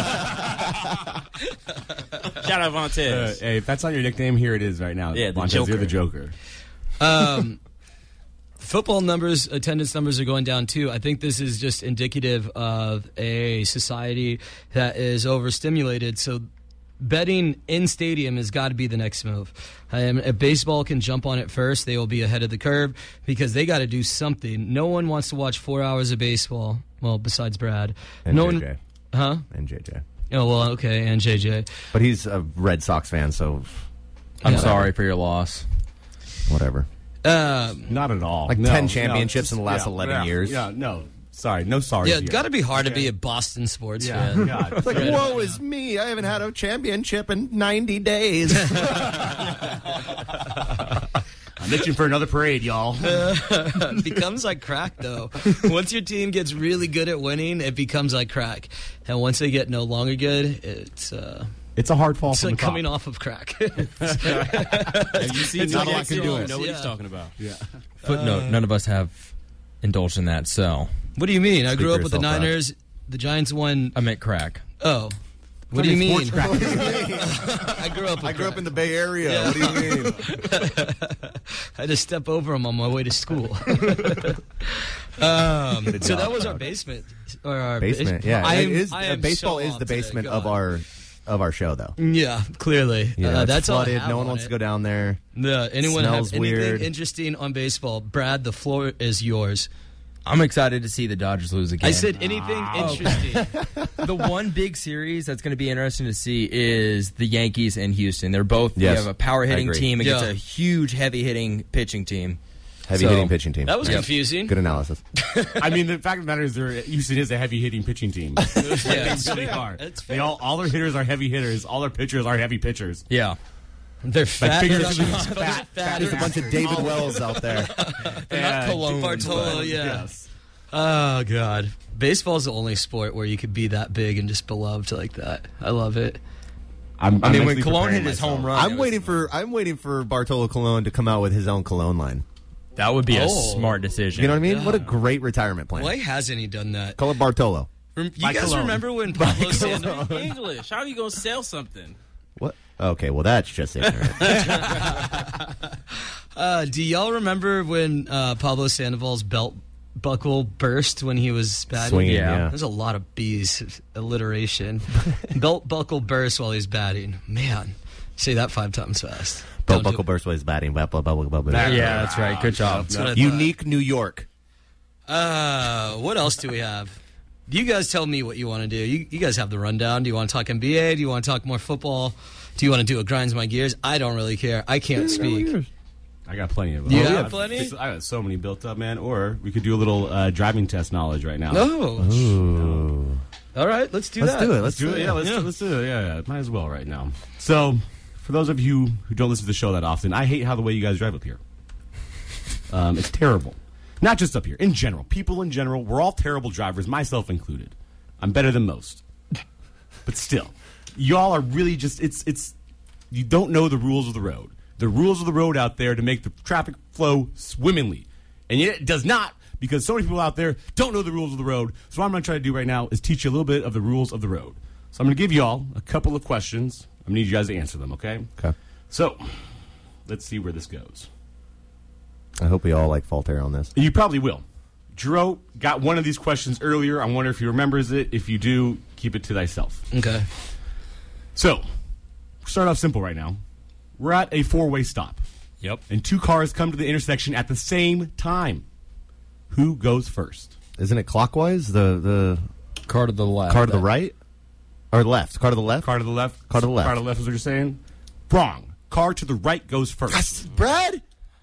Speaker 7: Shout out
Speaker 5: Uh,
Speaker 7: Montez.
Speaker 5: hey, if that's not your nickname, here it is right now.
Speaker 7: Yeah, the
Speaker 5: Montez,
Speaker 7: Joker.
Speaker 5: You're the Joker.
Speaker 10: Um, football numbers, attendance numbers are going down too. I think this is just indicative of a society that is overstimulated. So betting in stadium has got to be the next move. Um, if baseball can jump on it first, they will be ahead of the curve because they got to do something. No one wants to watch four hours of baseball. Well, besides Brad.
Speaker 6: And
Speaker 10: no
Speaker 6: J J.
Speaker 10: one, huh?
Speaker 6: And J J.
Speaker 10: Oh well, okay, and J J.
Speaker 6: But he's a Red Sox fan, so
Speaker 8: I'm
Speaker 10: Yeah.
Speaker 8: sorry for your loss.
Speaker 6: whatever.
Speaker 10: Um,
Speaker 5: Not at all.
Speaker 6: Like
Speaker 5: No,
Speaker 6: ten
Speaker 5: no,
Speaker 6: championships in the last
Speaker 5: yeah,
Speaker 6: eleven
Speaker 5: yeah,
Speaker 6: years.
Speaker 5: Yeah, no. Sorry, no sorry.
Speaker 10: yeah, it's got to be hard to be a Boston sports
Speaker 5: Yeah,
Speaker 10: fan.
Speaker 5: God.
Speaker 6: It's like, woe is me. I haven't had a championship in ninety days.
Speaker 5: I I'm itching for another parade, y'all.
Speaker 10: It becomes like crack, though. Once your team gets really good at winning, it becomes like crack. And once they get no longer good, it's uh,
Speaker 5: it's a hard fall
Speaker 10: it's
Speaker 5: from
Speaker 10: like
Speaker 5: the top.
Speaker 10: coming off of crack.
Speaker 7: Have you seen
Speaker 10: It's
Speaker 7: not a
Speaker 10: like
Speaker 7: lot can do it. Know what
Speaker 10: yeah.
Speaker 7: he's talking about.
Speaker 5: Yeah.
Speaker 8: Footnote:
Speaker 10: Uh,
Speaker 8: none of us have indulged in that. So
Speaker 10: What do you mean? I
Speaker 6: Speak
Speaker 10: grew
Speaker 6: for
Speaker 10: up with the
Speaker 6: yourself, Brad.
Speaker 10: Niners. The Giants won.
Speaker 8: I meant crack.
Speaker 10: Oh. What do you mean?
Speaker 6: Sports crack.
Speaker 10: I grew up with
Speaker 6: I grew
Speaker 10: crack.
Speaker 6: up in the Bay Area.
Speaker 10: Yeah.
Speaker 6: What do you mean?
Speaker 10: I had to step over them on my way to school. um,
Speaker 6: Good
Speaker 10: so
Speaker 6: job,
Speaker 10: that was our
Speaker 6: Brad.
Speaker 10: basement. Or our
Speaker 6: Basement.
Speaker 10: bas-
Speaker 6: Yeah,
Speaker 10: I
Speaker 6: it
Speaker 10: am,
Speaker 6: is,
Speaker 10: I
Speaker 6: uh,
Speaker 10: am
Speaker 6: baseball
Speaker 10: so
Speaker 6: is
Speaker 10: off
Speaker 6: the
Speaker 10: today.
Speaker 6: basement
Speaker 10: Go
Speaker 6: of
Speaker 10: on.
Speaker 6: our of our show, though.
Speaker 10: Yeah, clearly.
Speaker 6: Yeah,
Speaker 10: uh,
Speaker 6: it's
Speaker 10: that's all I
Speaker 6: flooded.
Speaker 10: have
Speaker 6: No one
Speaker 10: on
Speaker 6: wants
Speaker 10: it.
Speaker 6: to go down there.
Speaker 10: Yeah, anyone
Speaker 6: Smells
Speaker 10: have anything
Speaker 6: weird.
Speaker 10: interesting on baseball? Brad, the floor is yours.
Speaker 8: I'm excited to see the Dodgers lose again.
Speaker 10: I said anything interesting.
Speaker 8: The one big series that's going to be interesting to see is the Yankees and Houston. They're both
Speaker 6: Yes,
Speaker 8: you have a power
Speaker 6: I
Speaker 8: hitting
Speaker 6: agree.
Speaker 8: team against
Speaker 10: Yeah.
Speaker 8: a huge heavy hitting pitching team.
Speaker 6: Heavy
Speaker 8: So-
Speaker 6: hitting pitching team.
Speaker 10: That was
Speaker 6: Yeah.
Speaker 10: confusing.
Speaker 6: Good analysis.
Speaker 5: I mean, the fact of the matter is, they're, Houston is a heavy hitting pitching team.
Speaker 10: Yeah,
Speaker 5: They
Speaker 10: it's
Speaker 5: really
Speaker 10: fair.
Speaker 5: are.
Speaker 10: It's
Speaker 5: They
Speaker 10: fair.
Speaker 5: all, all their hitters are heavy hitters. All their pitchers are heavy pitchers.
Speaker 8: Yeah.
Speaker 10: They're fat.
Speaker 5: figuratively,
Speaker 10: They're
Speaker 5: fat,
Speaker 10: fat.
Speaker 5: fat
Speaker 6: There's a bunch of David Wells out there.
Speaker 5: Yeah,
Speaker 8: Cologne,
Speaker 10: Bartolo,
Speaker 8: but-
Speaker 10: yeah.
Speaker 5: Yes.
Speaker 10: Oh God, baseball's the only sport where you could be that big and just beloved like that. I love it.
Speaker 5: I'm,
Speaker 8: I
Speaker 5: I'm
Speaker 8: mean, when
Speaker 5: mentally
Speaker 8: Cologne
Speaker 5: preparing
Speaker 8: hit his
Speaker 5: myself.
Speaker 8: home run,
Speaker 6: I'm
Speaker 8: it was-
Speaker 6: waiting for I'm waiting for Bartolo Colon to come out with his own cologne line.
Speaker 8: That would be a
Speaker 10: Oh.
Speaker 8: smart decision.
Speaker 6: You know what I mean?
Speaker 10: Yeah.
Speaker 6: What a great retirement plan.
Speaker 10: Why hasn't he done that?
Speaker 6: Call it Bartolo.
Speaker 10: Rem- you
Speaker 5: By
Speaker 10: guys
Speaker 5: Cologne.
Speaker 10: remember when Pablo Sandoval?
Speaker 7: English. How are you going to sell something?
Speaker 6: What? Okay, well that's just ignorant.
Speaker 10: Uh, do y'all remember when uh, Pablo Sandoval's belt buckle burst when he was batting?
Speaker 6: Swinging,
Speaker 8: Yeah.
Speaker 6: yeah.
Speaker 10: There's a lot of B's alliteration. Belt buckle burst while he's batting. Man, say that five times fast.
Speaker 6: Belt
Speaker 10: Don't do
Speaker 6: buckle
Speaker 10: it.
Speaker 6: burst was batting. Belt, belt, belt, belt, belt.
Speaker 8: Yeah, that's right. Good job.
Speaker 10: That's what I thought.
Speaker 6: Unique New York.
Speaker 10: Uh, what else do we have? You guys tell me what you want to do. You, you guys have the rundown. Do you want to talk N B A? Do you want to talk more football? Do you want to do what grinds my gears? I don't really care. I can't speak.
Speaker 5: I got plenty of them.
Speaker 10: You
Speaker 5: Oh,
Speaker 10: got
Speaker 5: yeah.
Speaker 10: plenty?
Speaker 5: I got so many built up, man. Or we could do a little uh, driving test knowledge right now.
Speaker 10: Oh,
Speaker 6: Ooh.
Speaker 10: all right. Let's do
Speaker 6: Let's
Speaker 10: that.
Speaker 6: do it.
Speaker 5: Let's do it. Yeah, let's,
Speaker 10: Yeah.
Speaker 5: let's do it. Yeah, yeah, might as well right now. So, for those of you who don't listen to the show that often, I hate how the way you guys drive up here. Um, it's terrible. Not just up here. In general. People in general, we're all terrible drivers, myself included. I'm better than most. But still, y'all are really just, it's, it's, you don't know the rules of the road. The rules of the road out there to make the traffic flow swimmingly. And yet it does not, because so many people out there don't know the rules of the road. So what I'm going to try to do right now is teach you a little bit of the rules of the road. So I'm going to give y'all a couple of questions. I'm going to need you guys to answer them, okay?
Speaker 6: Okay.
Speaker 5: So, let's see where this goes.
Speaker 6: I hope we all like falter on this.
Speaker 5: You probably will. Drew got one of these questions earlier. I wonder if he remembers it. If you do, keep it to thyself.
Speaker 10: Okay.
Speaker 5: So, we'll start off simple right now. We're at a four-way stop.
Speaker 8: Yep.
Speaker 5: And two cars come to the intersection at the same time. Who goes first?
Speaker 6: Isn't it clockwise? The the
Speaker 8: Car to the left.
Speaker 6: car to the right or left? Car to the left.
Speaker 5: Car to the left?
Speaker 6: Car to the left.
Speaker 5: Car to the left is what you're saying? Wrong. Car to the right goes first.
Speaker 6: Yes, Brad.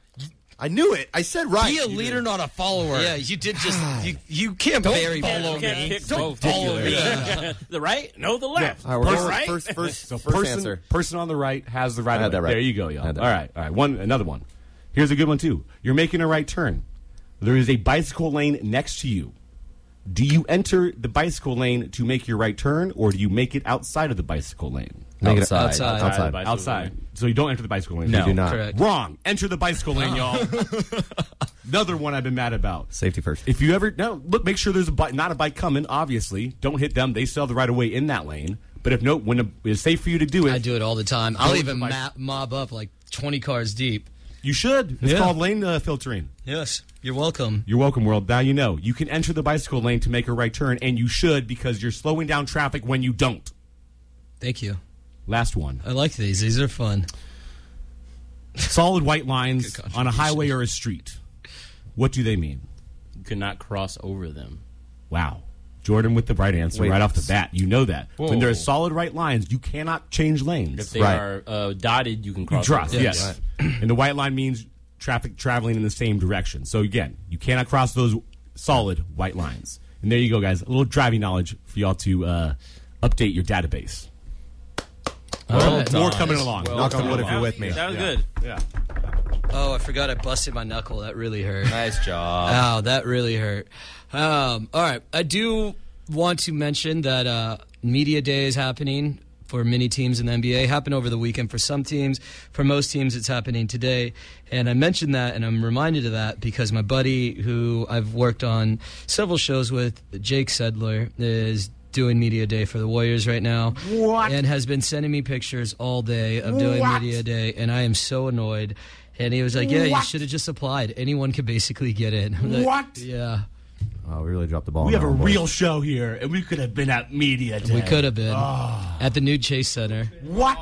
Speaker 6: I knew it. I said right.
Speaker 8: Be a leader, not a follower.
Speaker 10: Yeah, you did just. You, you can't bury
Speaker 8: follow
Speaker 10: me.
Speaker 8: me.
Speaker 7: Pick
Speaker 8: Don't
Speaker 7: both.
Speaker 8: follow me.
Speaker 7: The right? No, the left.
Speaker 6: All right, we're
Speaker 5: Person-
Speaker 6: going
Speaker 7: right?
Speaker 6: first, first,
Speaker 5: So
Speaker 6: first
Speaker 5: person,
Speaker 6: answer.
Speaker 5: person on the right has the right.
Speaker 6: I had
Speaker 5: of way.
Speaker 6: that right.
Speaker 5: There you go,
Speaker 6: I
Speaker 5: y'all.
Speaker 6: had that
Speaker 5: All right, all right. One, another one. Here's a good one too. You're making a right turn. There is a bicycle lane next to you. Do you enter the bicycle lane to make your right turn, or do you make it outside of the bicycle lane?
Speaker 6: Make it
Speaker 8: Outside.
Speaker 10: Outside.
Speaker 6: Outside.
Speaker 7: Bicycle
Speaker 5: Outside.
Speaker 7: lane.
Speaker 5: So you don't enter the bicycle lane.
Speaker 8: No.
Speaker 6: You do not.
Speaker 10: Correct.
Speaker 5: Wrong. Enter the bicycle lane, y'all. Another one I've been mad about.
Speaker 6: Safety first.
Speaker 5: If you ever no, look, make sure there's a bike, not a bike coming. Obviously, don't hit them. They still have the right of way in that lane. But if no, when a, it's safe for you to do it,
Speaker 10: I do it all the time. I'll
Speaker 5: Go
Speaker 10: even
Speaker 5: to my-
Speaker 10: map, mob up like twenty cars deep.
Speaker 5: you should. It's
Speaker 10: Yeah.
Speaker 5: called lane uh, filtering.
Speaker 10: Yes, you're welcome.
Speaker 5: You're welcome, world. Now you know. You can enter the bicycle lane to make a right turn, and you should because you're slowing down traffic when you don't.
Speaker 10: Thank you.
Speaker 5: Last one.
Speaker 10: I like these. These are fun.
Speaker 5: Solid white lines
Speaker 10: Good
Speaker 5: on a
Speaker 10: contribution.
Speaker 5: highway or a street. What do they mean?
Speaker 7: You cannot cross over them.
Speaker 5: Wow. Jordan with the right answer
Speaker 6: Wait.
Speaker 5: right off the bat. You know that.
Speaker 7: Whoa.
Speaker 5: When there are solid right lines, you cannot change lanes.
Speaker 7: If they
Speaker 6: Right.
Speaker 7: are uh, dotted, you can
Speaker 5: You
Speaker 7: cross
Speaker 5: trust,
Speaker 7: over.
Speaker 5: yes. And the white line means traffic traveling in the same direction. So again, you cannot cross those solid white lines. And there you go, guys. A little driving knowledge for y'all to uh, update your database.
Speaker 10: All
Speaker 5: Well,
Speaker 10: right.
Speaker 5: more
Speaker 10: Nice.
Speaker 5: coming along.
Speaker 6: Knock on wood if you're with me.
Speaker 7: That was
Speaker 5: Yeah.
Speaker 7: good.
Speaker 5: Yeah.
Speaker 10: Oh, I forgot I busted my knuckle. That really hurt.
Speaker 8: Nice job.
Speaker 10: Ow, that really hurt. Um, all right. I do want to mention that uh, Media Day is happening for many teams in the N B A. Happened over the weekend for some teams. For most teams, it's happening today. And I mentioned that, and I'm reminded of that because my buddy, who I've worked on several shows with, Jake Sedler, is doing Media Day for the Warriors right now.
Speaker 5: What?
Speaker 10: And has been sending me pictures all day of doing
Speaker 5: What?
Speaker 10: Media Day, and I am so annoyed. And he was like, yeah, you
Speaker 5: What?
Speaker 10: should have just applied. Anyone could basically get in. I'm like,
Speaker 5: What?
Speaker 10: Yeah.
Speaker 6: Oh, we really dropped the ball.
Speaker 5: We
Speaker 6: on
Speaker 5: have a
Speaker 6: that one, boys.
Speaker 5: real show here, and we could have been at Media Day.
Speaker 10: We could have been
Speaker 5: Oh.
Speaker 10: at the new Chase Center.
Speaker 5: What?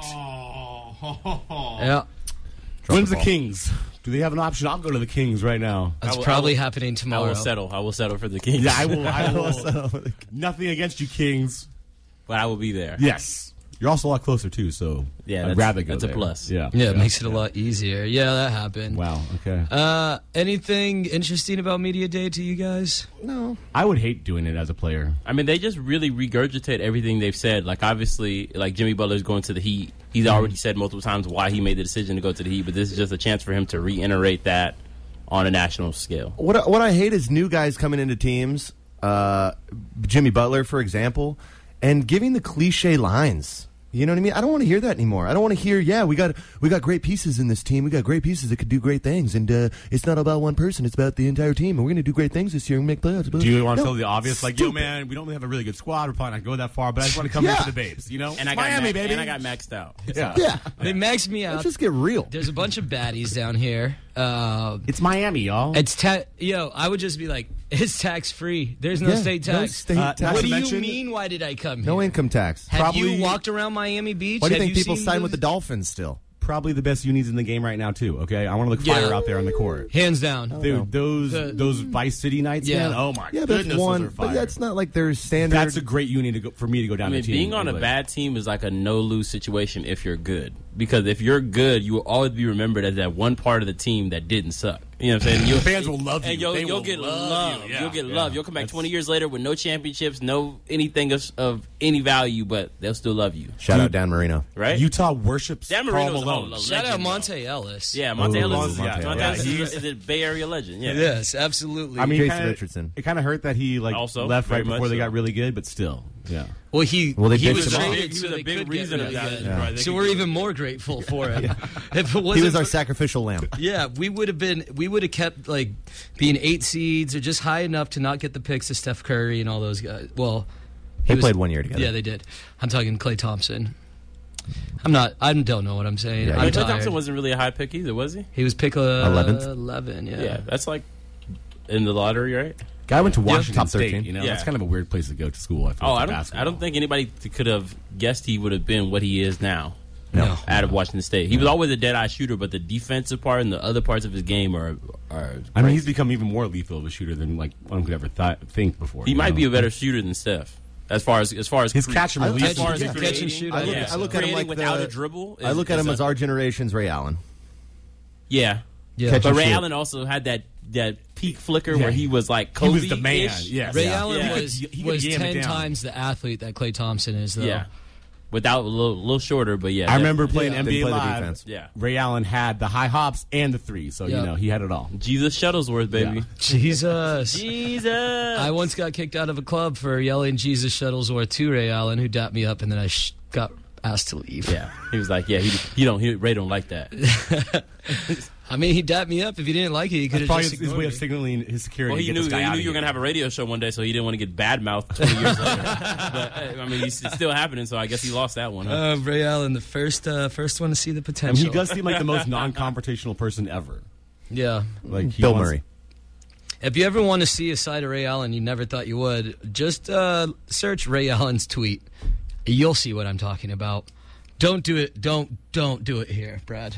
Speaker 10: Yeah.
Speaker 5: When's the
Speaker 6: ball.
Speaker 5: Kings? Do they have an option? I'll go to the Kings right now.
Speaker 10: That's
Speaker 7: I will-
Speaker 10: probably
Speaker 7: I will-
Speaker 10: happening
Speaker 7: I
Speaker 10: tomorrow.
Speaker 7: will settle. I will settle for the Kings.
Speaker 5: Yeah, I will. I will. Nothing against you, Kings.
Speaker 7: but I will be there.
Speaker 5: Yes. You're also a lot closer, too, so
Speaker 7: Yeah,
Speaker 5: I'd
Speaker 7: that's-
Speaker 5: rather go
Speaker 7: that's a
Speaker 5: there.
Speaker 7: plus.
Speaker 5: Yeah.
Speaker 10: Yeah, it makes it a lot easier. Yeah, that happened.
Speaker 5: Wow, okay.
Speaker 10: Uh, anything interesting about Media Day to you guys?
Speaker 6: No.
Speaker 5: I would hate doing it as a player.
Speaker 7: I mean, they just really regurgitate everything they've said. Like, obviously, like Jimmy Butler's going to the Heat. He's already said multiple times why he made the decision to go to the Heat, but this is just a chance for him to reiterate that on a national scale.
Speaker 6: What I, what I hate is new guys coming into teams, uh, Jimmy Butler, for example, and giving the cliche lines. You know what I mean? I don't want to hear that anymore. I don't want to hear, yeah, we got we got great pieces in this team. We got great pieces that could do great things. And uh, it's not about one person. It's about the entire team. And we're going to do great things this year and make playoffs.
Speaker 5: Do you want to
Speaker 6: No,
Speaker 5: tell the obvious? Like, yo,
Speaker 6: stupid.
Speaker 5: man, we don't have a really good squad. We're probably not going that far, but I just want to come
Speaker 6: Yeah.
Speaker 5: in for the babes, you know?
Speaker 7: And I got
Speaker 5: Miami,
Speaker 7: ma-
Speaker 5: baby.
Speaker 7: and I got maxed out.
Speaker 5: Yeah.
Speaker 6: Yeah.
Speaker 10: They maxed me out.
Speaker 6: Let's just get real.
Speaker 10: There's a bunch of baddies down here. Uh,
Speaker 5: It's Miami, y'all.
Speaker 10: it's ta- Yo, I would just be like, it's tax free. There's no
Speaker 6: Yeah,
Speaker 10: state
Speaker 6: no
Speaker 10: tax.
Speaker 6: state
Speaker 5: Uh,
Speaker 6: tax.
Speaker 5: not
Speaker 10: What
Speaker 5: to
Speaker 10: do you
Speaker 5: mention-
Speaker 10: mean? Why did I come here?
Speaker 6: No income tax.
Speaker 10: Have
Speaker 5: Probably-
Speaker 10: you walked around Miami Beach?
Speaker 6: Why do you
Speaker 10: Have
Speaker 6: think people
Speaker 10: seen
Speaker 6: sign
Speaker 10: those-
Speaker 6: with the Dolphins still?
Speaker 5: Probably the best unis in the game right now, too, okay? I want to look
Speaker 10: Yeah.
Speaker 5: fire out there on the court.
Speaker 10: Hands down.
Speaker 5: Dude,
Speaker 6: no.
Speaker 5: those
Speaker 10: The-
Speaker 5: those Vice City nights,
Speaker 10: Yeah.
Speaker 5: man. Oh my
Speaker 6: Yeah, but
Speaker 5: goodness,
Speaker 6: that's one.
Speaker 5: those are fire.
Speaker 6: But that's not like their standard.
Speaker 5: That's a great uni to go, for me to go down
Speaker 7: I mean,
Speaker 5: the team.
Speaker 7: being on a
Speaker 5: Like,
Speaker 7: bad team is like a no-lose situation if you're good. Because if you're good, you will always be remembered as that one part of the team that didn't suck. You know what I'm saying? You'll,
Speaker 5: fans will love
Speaker 7: And
Speaker 5: you.
Speaker 7: you'll,
Speaker 5: They
Speaker 7: you'll
Speaker 5: will
Speaker 7: get
Speaker 5: love
Speaker 7: love.
Speaker 5: you. Yeah,
Speaker 7: You'll get
Speaker 5: yeah.
Speaker 7: love. You'll come back
Speaker 5: That's-
Speaker 7: twenty years later with no championships, no anything of, of any value, but they'll still love you.
Speaker 6: Shout out Dan Marino.
Speaker 7: Right?
Speaker 5: Utah worships
Speaker 7: Dan
Speaker 5: Karl
Speaker 7: Marino's a
Speaker 5: Malone.
Speaker 7: legend,
Speaker 10: Shout out
Speaker 7: though.
Speaker 10: Monte Ellis.
Speaker 7: Yeah, Monte
Speaker 6: Ooh,
Speaker 7: Ellis is,
Speaker 6: Monte
Speaker 7: Monte
Speaker 6: Ellis.
Speaker 7: Ellis
Speaker 5: Yeah,
Speaker 7: is, is a Bay Area legend. Yeah.
Speaker 10: Yes, absolutely.
Speaker 5: I mean,
Speaker 6: Jason
Speaker 5: kinda,
Speaker 6: Richardson.
Speaker 5: It kind of hurt that he like
Speaker 7: Also,
Speaker 5: left
Speaker 7: very
Speaker 5: right before
Speaker 7: much
Speaker 5: they
Speaker 7: so.
Speaker 5: got really good, but still, yeah.
Speaker 10: well, he
Speaker 6: Well, they
Speaker 10: he
Speaker 6: picked
Speaker 10: was
Speaker 6: him up.
Speaker 10: traded
Speaker 7: He
Speaker 10: so
Speaker 7: was a
Speaker 10: they
Speaker 7: big
Speaker 10: could
Speaker 7: reason
Speaker 10: get
Speaker 7: of
Speaker 10: really
Speaker 7: that.
Speaker 10: good.
Speaker 7: Yeah.
Speaker 10: So we're even more grateful for it. If it wasn't
Speaker 6: He was our
Speaker 10: for-
Speaker 6: sacrificial lamb.
Speaker 10: Yeah, we would have been. We would have kept like being eight seeds or just high enough to not get the picks of Steph Curry and all those guys. Well,
Speaker 6: They
Speaker 10: he was-
Speaker 6: played one year together.
Speaker 10: Yeah, they did. I'm talking Klay Thompson. I'm not. I don't know what I'm saying.
Speaker 6: Yeah,
Speaker 10: I'm
Speaker 6: you
Speaker 7: Klay
Speaker 10: tired.
Speaker 7: Thompson wasn't really a high pick either, was he?
Speaker 10: He was pick uh,
Speaker 6: eleventh?
Speaker 10: eleven. Yeah.
Speaker 7: Yeah, that's like in the lottery, right?
Speaker 5: Guy went to Washington
Speaker 6: top
Speaker 5: State.
Speaker 6: thirteen.
Speaker 5: You know,
Speaker 7: Yeah.
Speaker 5: that's kind of a weird place to go to school. I feel,
Speaker 7: Oh,
Speaker 5: for
Speaker 7: I don't.
Speaker 5: basketball.
Speaker 7: I don't think anybody th- could have guessed he would have been what he is now.
Speaker 10: No.
Speaker 7: Out of Washington State, he was always a dead eye shooter, but the defensive part and the other parts of his game are are.
Speaker 5: I mean, he's become even more lethal of a shooter than like one could ever th- think before.
Speaker 7: He
Speaker 5: you
Speaker 7: might
Speaker 5: know?
Speaker 7: be a better shooter than Steph, as far as as far as
Speaker 5: His
Speaker 7: cre-
Speaker 5: catch and
Speaker 6: I-
Speaker 5: release.
Speaker 7: as far as
Speaker 10: Catch and-
Speaker 7: creating,
Speaker 10: catch and shoot,
Speaker 6: I
Speaker 10: I
Speaker 6: look,
Speaker 10: guess.
Speaker 6: I look at him
Speaker 7: Creating
Speaker 6: like
Speaker 7: without
Speaker 6: the,
Speaker 7: a dribble.
Speaker 6: I
Speaker 7: is-
Speaker 6: look at
Speaker 7: is
Speaker 6: him as
Speaker 7: a-
Speaker 6: our generation's Ray Allen.
Speaker 7: yeah.
Speaker 10: Yeah.
Speaker 6: Catch
Speaker 7: But
Speaker 6: and
Speaker 7: Ray
Speaker 6: shoot.
Speaker 7: Allen also had that that peak flicker
Speaker 5: Yeah.
Speaker 7: where he was like
Speaker 5: He
Speaker 7: Kobe.
Speaker 5: was the man. Yes.
Speaker 10: Ray
Speaker 5: Yeah.
Speaker 10: Allen
Speaker 7: Yeah.
Speaker 10: was
Speaker 5: He could- he could
Speaker 10: was
Speaker 5: yam it
Speaker 10: ten
Speaker 5: down.
Speaker 10: times the athlete that Klay Thompson is, though.
Speaker 7: Yeah. Without a little, little shorter, but yeah.
Speaker 5: I remember
Speaker 7: definitely.
Speaker 5: playing
Speaker 10: Yeah.
Speaker 5: N B A
Speaker 6: Didn't play the
Speaker 5: Live.
Speaker 6: defense.
Speaker 7: Yeah.
Speaker 5: Ray Allen had the high hops and the three, so
Speaker 10: Yeah.
Speaker 5: you know he had it all.
Speaker 7: Jesus Shuttlesworth, baby.
Speaker 5: Yeah.
Speaker 10: Jesus.
Speaker 7: Jesus.
Speaker 10: I once got kicked out of a club for yelling Jesus Shuttlesworth to Ray Allen, who dapped me up, and then I sh- got asked to leave.
Speaker 7: Yeah. He was like, yeah, he, he don't. He, Ray don't like that.
Speaker 10: I mean, he dapped me up. If he didn't like it, he could
Speaker 5: That's
Speaker 10: have
Speaker 5: probably
Speaker 10: just
Speaker 5: his, his
Speaker 10: ignored
Speaker 5: way
Speaker 10: me.
Speaker 5: of signaling his security.
Speaker 7: Well,
Speaker 5: to
Speaker 7: he
Speaker 5: get
Speaker 7: knew
Speaker 5: this guy
Speaker 7: he
Speaker 5: out
Speaker 7: knew
Speaker 5: of
Speaker 7: you were
Speaker 5: here.
Speaker 7: gonna have a radio show one day, so he didn't want to get bad mouthed twenty years later. But uh, I mean, it's, it's still happening, so I guess he lost that one. Huh?
Speaker 10: Uh, Ray Allen, the first uh, first one to see the
Speaker 5: I mean,
Speaker 10: potential.
Speaker 5: he does seem like the most non-confrontational person ever.
Speaker 10: Yeah.
Speaker 5: Like he
Speaker 6: Bill
Speaker 5: wants-
Speaker 6: Murray.
Speaker 10: If you ever want to see a side of Ray Allen you never thought you would, just uh, search Ray Allen's tweet. You'll see what I'm talking about. Don't do it. Don't don't do it here, Brad.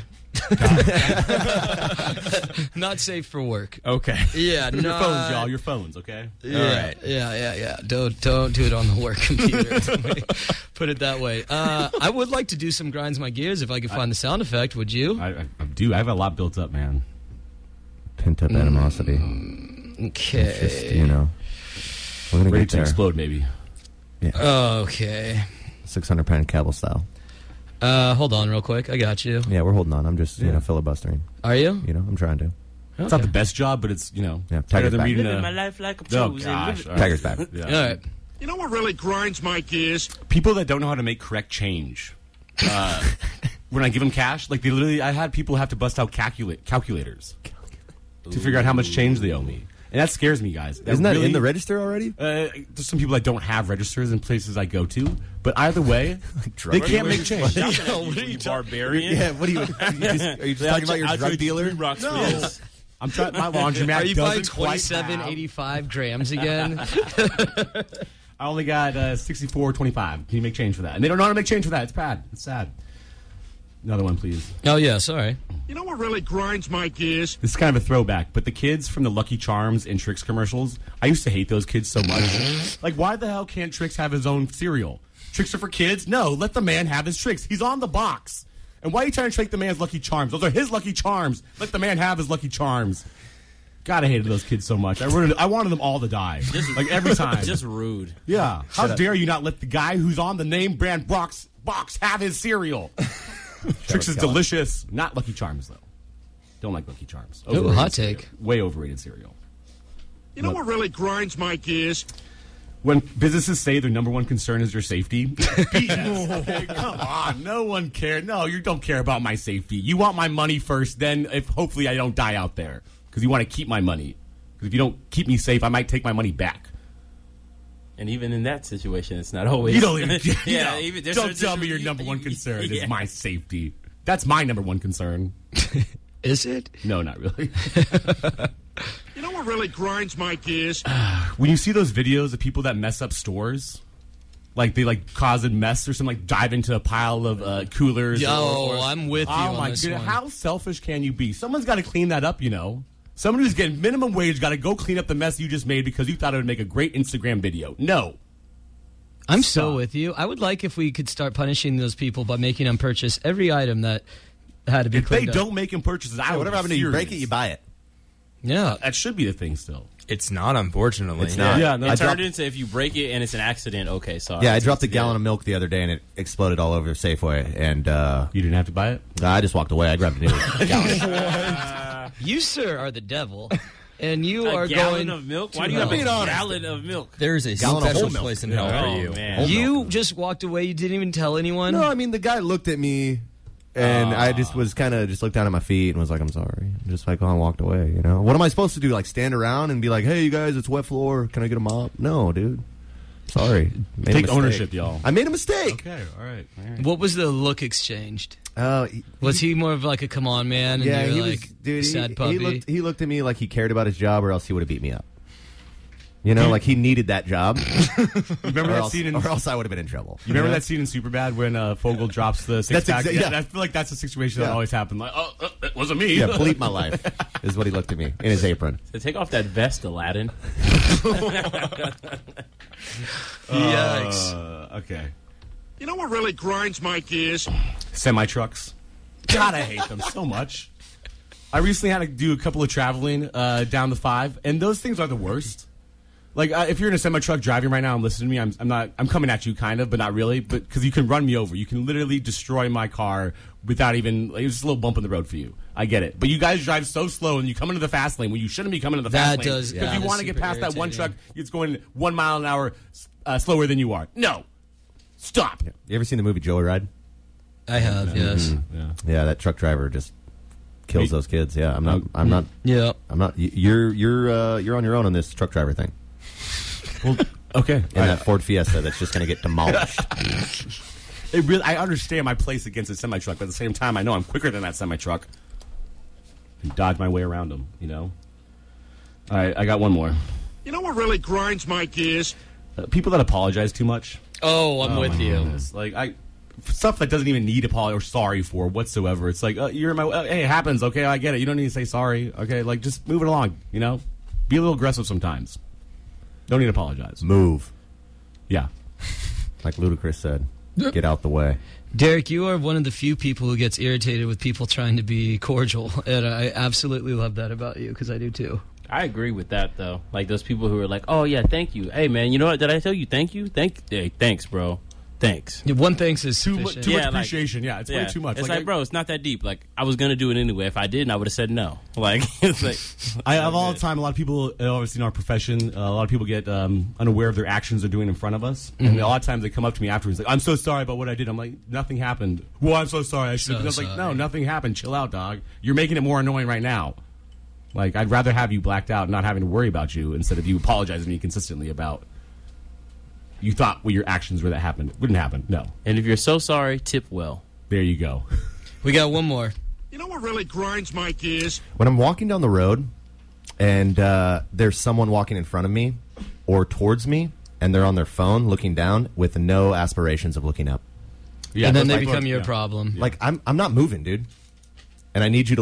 Speaker 10: Not safe for work.
Speaker 5: Okay.
Speaker 10: Yeah,
Speaker 5: Your
Speaker 10: not-
Speaker 5: phones, y'all. Your phones. Okay.
Speaker 10: Yeah,
Speaker 7: All right.
Speaker 10: yeah, yeah, yeah. Don't don't do it on the work computer. Put it that way. Uh, I would like to do some grinds my gears if I could find the sound effect. Would you?
Speaker 5: I, I, I do. I have a lot built up, man.
Speaker 6: Pent up animosity.
Speaker 10: Okay.
Speaker 6: It's just, you know, we're going to
Speaker 5: Ready
Speaker 6: get
Speaker 5: to
Speaker 6: there.
Speaker 5: explode, maybe.
Speaker 10: Okay.
Speaker 6: six hundred pound Cavill style.
Speaker 10: Uh, hold on real quick. I got you.
Speaker 6: Yeah, we're holding on. I'm just, you
Speaker 5: Yeah.
Speaker 6: know, filibustering.
Speaker 10: Are you?
Speaker 6: You know, I'm trying to.
Speaker 5: It's not the best job, but it's, you know,
Speaker 6: Yeah,
Speaker 5: better
Speaker 6: Tiger's
Speaker 5: than
Speaker 6: back.
Speaker 5: reading
Speaker 7: Living
Speaker 5: a...
Speaker 7: my life like a
Speaker 5: Oh,
Speaker 7: chosen.
Speaker 5: gosh.
Speaker 7: Living-
Speaker 5: all right.
Speaker 6: Tiger's back.
Speaker 5: Yeah.
Speaker 10: All right.
Speaker 9: You know what really grinds my gears?
Speaker 5: People that don't know how to make correct change. Uh, when I give them cash, like they literally, I had people have to bust out calculate calculators to figure out how much change they owe me, and that scares me, guys.
Speaker 6: Isn't that
Speaker 5: really-
Speaker 6: in the register already?
Speaker 5: Uh, there's some people that don't have registers in places I go to, but either way,
Speaker 6: drug
Speaker 5: they can't
Speaker 6: dealers?
Speaker 5: make change.
Speaker 7: What are you, barbarian?
Speaker 6: Yeah, what are you, you just, are you just talking about your
Speaker 7: I'll
Speaker 6: drug
Speaker 7: trade you
Speaker 6: dealer?
Speaker 7: three rocks for
Speaker 5: No.
Speaker 7: this.
Speaker 5: I'm trying. My laundromat
Speaker 10: Are you
Speaker 5: doesn't
Speaker 10: buying
Speaker 5: quite
Speaker 10: twenty-seven
Speaker 5: have-
Speaker 10: eighty-five grams again?
Speaker 5: I only got uh, sixty-four twenty-five. Can you make change for that? And they don't know how to make change for that. It's bad. It's sad. Another one, please.
Speaker 10: Oh, yeah, sorry.
Speaker 9: You know what really grinds my gears?
Speaker 5: This is kind of a throwback, but the kids from the Lucky Charms and Trix commercials, I used to hate those kids so much. Like, why the hell can't Trix have his own cereal? Tricks are for kids? No, let the man have his Trix. He's on the box. And why are you trying to take the man's Lucky Charms? Those are his Lucky Charms. Let the man have his Lucky Charms. God, I hated those kids so much. I wanted, I wanted them all to die. Like, every time.
Speaker 7: Just rude.
Speaker 5: Yeah. How dare you not let the guy who's on the name brand box, box have his cereal? Trix is
Speaker 6: Kellogg's.
Speaker 5: delicious. Not Lucky Charms, though. Don't like Lucky Charms.
Speaker 10: Ooh,
Speaker 5: Overrated
Speaker 10: hot
Speaker 5: cereal.
Speaker 10: take.
Speaker 5: Way overrated cereal.
Speaker 9: You know what really grinds my gears?
Speaker 5: When businesses say their number one concern is your safety, B S. Okay, come on, no one cares. No, you don't care about my safety. You want my money first, then if hopefully I don't die out there because you want to keep my money. Because if you don't keep me safe, I might take my money back.
Speaker 7: And even in that situation, it's not always.
Speaker 5: You don't even.
Speaker 7: yeah,
Speaker 5: you know,
Speaker 7: even there's
Speaker 5: don't
Speaker 7: certain
Speaker 5: tell me your
Speaker 7: situ-
Speaker 5: number one
Speaker 7: you-
Speaker 5: concern
Speaker 7: yeah.
Speaker 5: is my safety. That's my number one concern.
Speaker 10: Is it?
Speaker 5: No, not really.
Speaker 9: You know what really grinds my gears?
Speaker 5: When you see those videos of people that mess up stores, like they like cause a mess or something, like dive into a pile of uh, coolers.
Speaker 10: Yo,
Speaker 5: or, or,
Speaker 10: I'm with you
Speaker 5: Oh
Speaker 10: on
Speaker 5: my
Speaker 10: this
Speaker 5: goodness,
Speaker 10: one.
Speaker 5: how selfish can you be? Someone's got to clean that up, you know. Someone who's getting minimum wage got to go clean up the mess you just made because you thought it would make a great Instagram video. No.
Speaker 10: I'm so
Speaker 5: Stop.
Speaker 10: with you. I would like if we could start punishing those people by making them purchase every item that had to be
Speaker 5: If they
Speaker 10: cleaned up.
Speaker 5: don't make him purchases, I
Speaker 6: Yeah,
Speaker 5: would
Speaker 6: whatever
Speaker 5: be
Speaker 6: happened to you break it,
Speaker 5: furious.
Speaker 6: you buy it.
Speaker 10: Yeah.
Speaker 5: That should be the thing still.
Speaker 8: It's not, unfortunately.
Speaker 6: It's not.
Speaker 5: Yeah, no,
Speaker 7: It
Speaker 6: I
Speaker 7: turned
Speaker 6: dropped,
Speaker 7: into if you break it and it's an accident, okay, sorry.
Speaker 6: yeah, I dropped a gallon of milk the other day and it exploded all over Safeway. And uh,
Speaker 5: You didn't have to buy it?
Speaker 6: I just walked away. I grabbed a new gallon.
Speaker 10: You, sir, are the devil. And you
Speaker 7: A
Speaker 10: are
Speaker 7: gallon
Speaker 10: going.
Speaker 7: of milk?
Speaker 10: to
Speaker 7: Why do you have a
Speaker 10: hell.
Speaker 7: gallon of milk?
Speaker 8: There's a
Speaker 6: Gallon of
Speaker 8: special
Speaker 6: whole milk.
Speaker 8: place in hell for
Speaker 7: Oh,
Speaker 8: you.
Speaker 7: man.
Speaker 10: You just walked away. You didn't even tell anyone.
Speaker 6: No, I mean, the guy looked at me and I just was kind of just looked down at my feet and was like, I'm sorry. Just like, oh, and walked away, you know? What am I supposed to do? Like stand around and be like, hey, you guys, it's wet floor. Can I get a mop? No, dude. Sorry. Made a
Speaker 5: Take
Speaker 6: mistake.
Speaker 5: ownership, y'all.
Speaker 6: I made a mistake.
Speaker 5: Okay, all right. All right.
Speaker 10: What was the look exchanged?
Speaker 6: Uh, he-
Speaker 10: Was he more of like a come on man? And
Speaker 6: yeah,
Speaker 10: you're
Speaker 6: he
Speaker 10: like
Speaker 6: was, dude.
Speaker 10: a sad
Speaker 6: he,
Speaker 10: puppy.
Speaker 6: he looked. He looked at me like he cared about his job, or else he would have beat me up. You know, like he needed that job,
Speaker 5: Remember
Speaker 6: or
Speaker 5: that
Speaker 6: else,
Speaker 5: scene in
Speaker 6: or else I would have been in trouble.
Speaker 5: You remember
Speaker 6: know?
Speaker 5: that scene in Superbad when uh, Fogel drops the six
Speaker 6: That's
Speaker 5: pack?
Speaker 6: exa-
Speaker 5: yeah,
Speaker 6: yeah.
Speaker 5: I feel like that's a situation
Speaker 6: Yeah.
Speaker 5: that always happened. Like, oh, uh, it wasn't me.
Speaker 6: Yeah, bleep my life is what he looked at me in his apron.
Speaker 7: So take off that vest, Aladdin.
Speaker 10: Yikes.
Speaker 5: Uh, okay.
Speaker 9: You know what really grinds my gears?
Speaker 5: Semi trucks. God, I hate them so much. I recently had to do a couple of traveling uh, down the five, and those things are the worst. Like, uh, if you're in a semi truck driving right now and listening to me, I'm, I'm not. I'm coming at you, kind of, but not really. But because you can run me over, you can literally destroy my car without even. Like, it's just a little bump in the road for you. I get it, but you guys drive so slow, and you come into the fast lane when you shouldn't be coming into the
Speaker 10: That
Speaker 5: fast lane.
Speaker 10: does-
Speaker 5: because
Speaker 10: yeah.
Speaker 5: you
Speaker 10: that
Speaker 5: want
Speaker 10: is
Speaker 5: to get
Speaker 10: super
Speaker 5: past that one truck.
Speaker 10: irritating.
Speaker 5: It's going one mile an hour uh, slower than you are. No, stop.
Speaker 6: You ever seen the movie Joyride?
Speaker 10: I have, yes.
Speaker 5: Yeah.
Speaker 6: Yeah, that truck driver just kills
Speaker 5: Hey.
Speaker 6: those kids. Yeah, I'm not.
Speaker 5: Um,
Speaker 6: I'm not.
Speaker 10: Yeah.
Speaker 6: I'm not. y- You're you're uh, you're on your own on this truck driver thing.
Speaker 5: Well, okay.
Speaker 6: In that Ford Fiesta that's just going to get demolished.
Speaker 5: It really, I understand my place against a semi truck, but at the same time, I know I'm quicker than that semi truck. And dodge my way around them, you know. All right, I got one more.
Speaker 9: You know what really grinds my gears?
Speaker 5: Uh, people that apologize too much.
Speaker 10: Oh, I'm
Speaker 5: Oh,
Speaker 10: with
Speaker 5: my
Speaker 10: you.
Speaker 5: goodness. Like I, stuff that doesn't even need apology or sorry for whatsoever. It's like uh, you're in my. Uh, hey, it happens. Okay, I get it. You don't need to say sorry. Okay, like just move it along. You know, be a little aggressive sometimes. Don't need to apologize.
Speaker 6: Move,
Speaker 5: Yeah.
Speaker 6: like Ludacris said. Get out the way.
Speaker 10: Derek, you are one of the few people who gets irritated with people trying to be cordial, and I absolutely love that about you because I do too.
Speaker 7: I agree with that, though. Like those people who are like, oh, yeah, thank you. Hey, man, you know what? Did I tell you thank you? Thank, hey, thanks, bro. Thanks.
Speaker 10: Yeah, one thanks is
Speaker 5: Too, mu-
Speaker 10: sufficient.
Speaker 5: too much
Speaker 7: Yeah, like-
Speaker 5: appreciation. yeah, it's way too much.
Speaker 7: It's like,
Speaker 5: I-
Speaker 7: bro, it's not that deep. Like, I was gonna do it anyway. If I didn't, I would have said no. Like, it's like
Speaker 5: I have all the time. A lot of people, uh, obviously in our profession, uh, a lot of people get um, unaware of their actions they're doing in front of us, and a lot of times they come up to me afterwards, like, "I'm so sorry about what I did." I'm like, "Nothing happened." Well, I'm so sorry. I should.
Speaker 10: So
Speaker 5: I was like,
Speaker 10: sorry.
Speaker 5: "No, nothing happened. Chill out, dog. You're making it more annoying right now." Like, I'd rather have you blacked out, and not having to worry about you, instead of you apologizing to me consistently about you thought what your actions were that happened. Wouldn't happen. No.
Speaker 7: And if you're so sorry, tip well.
Speaker 5: There you go.
Speaker 10: We got one more.
Speaker 9: You know what really grinds my gears?
Speaker 6: When I'm walking down the road and uh, there's someone walking in front of me or towards me and they're on their phone looking down with no aspirations of looking up.
Speaker 5: Yeah,
Speaker 10: and then
Speaker 5: that's
Speaker 10: they
Speaker 5: like-
Speaker 10: become your
Speaker 5: yeah.
Speaker 10: problem.
Speaker 6: Like, I'm, I'm not moving, dude. And I need you to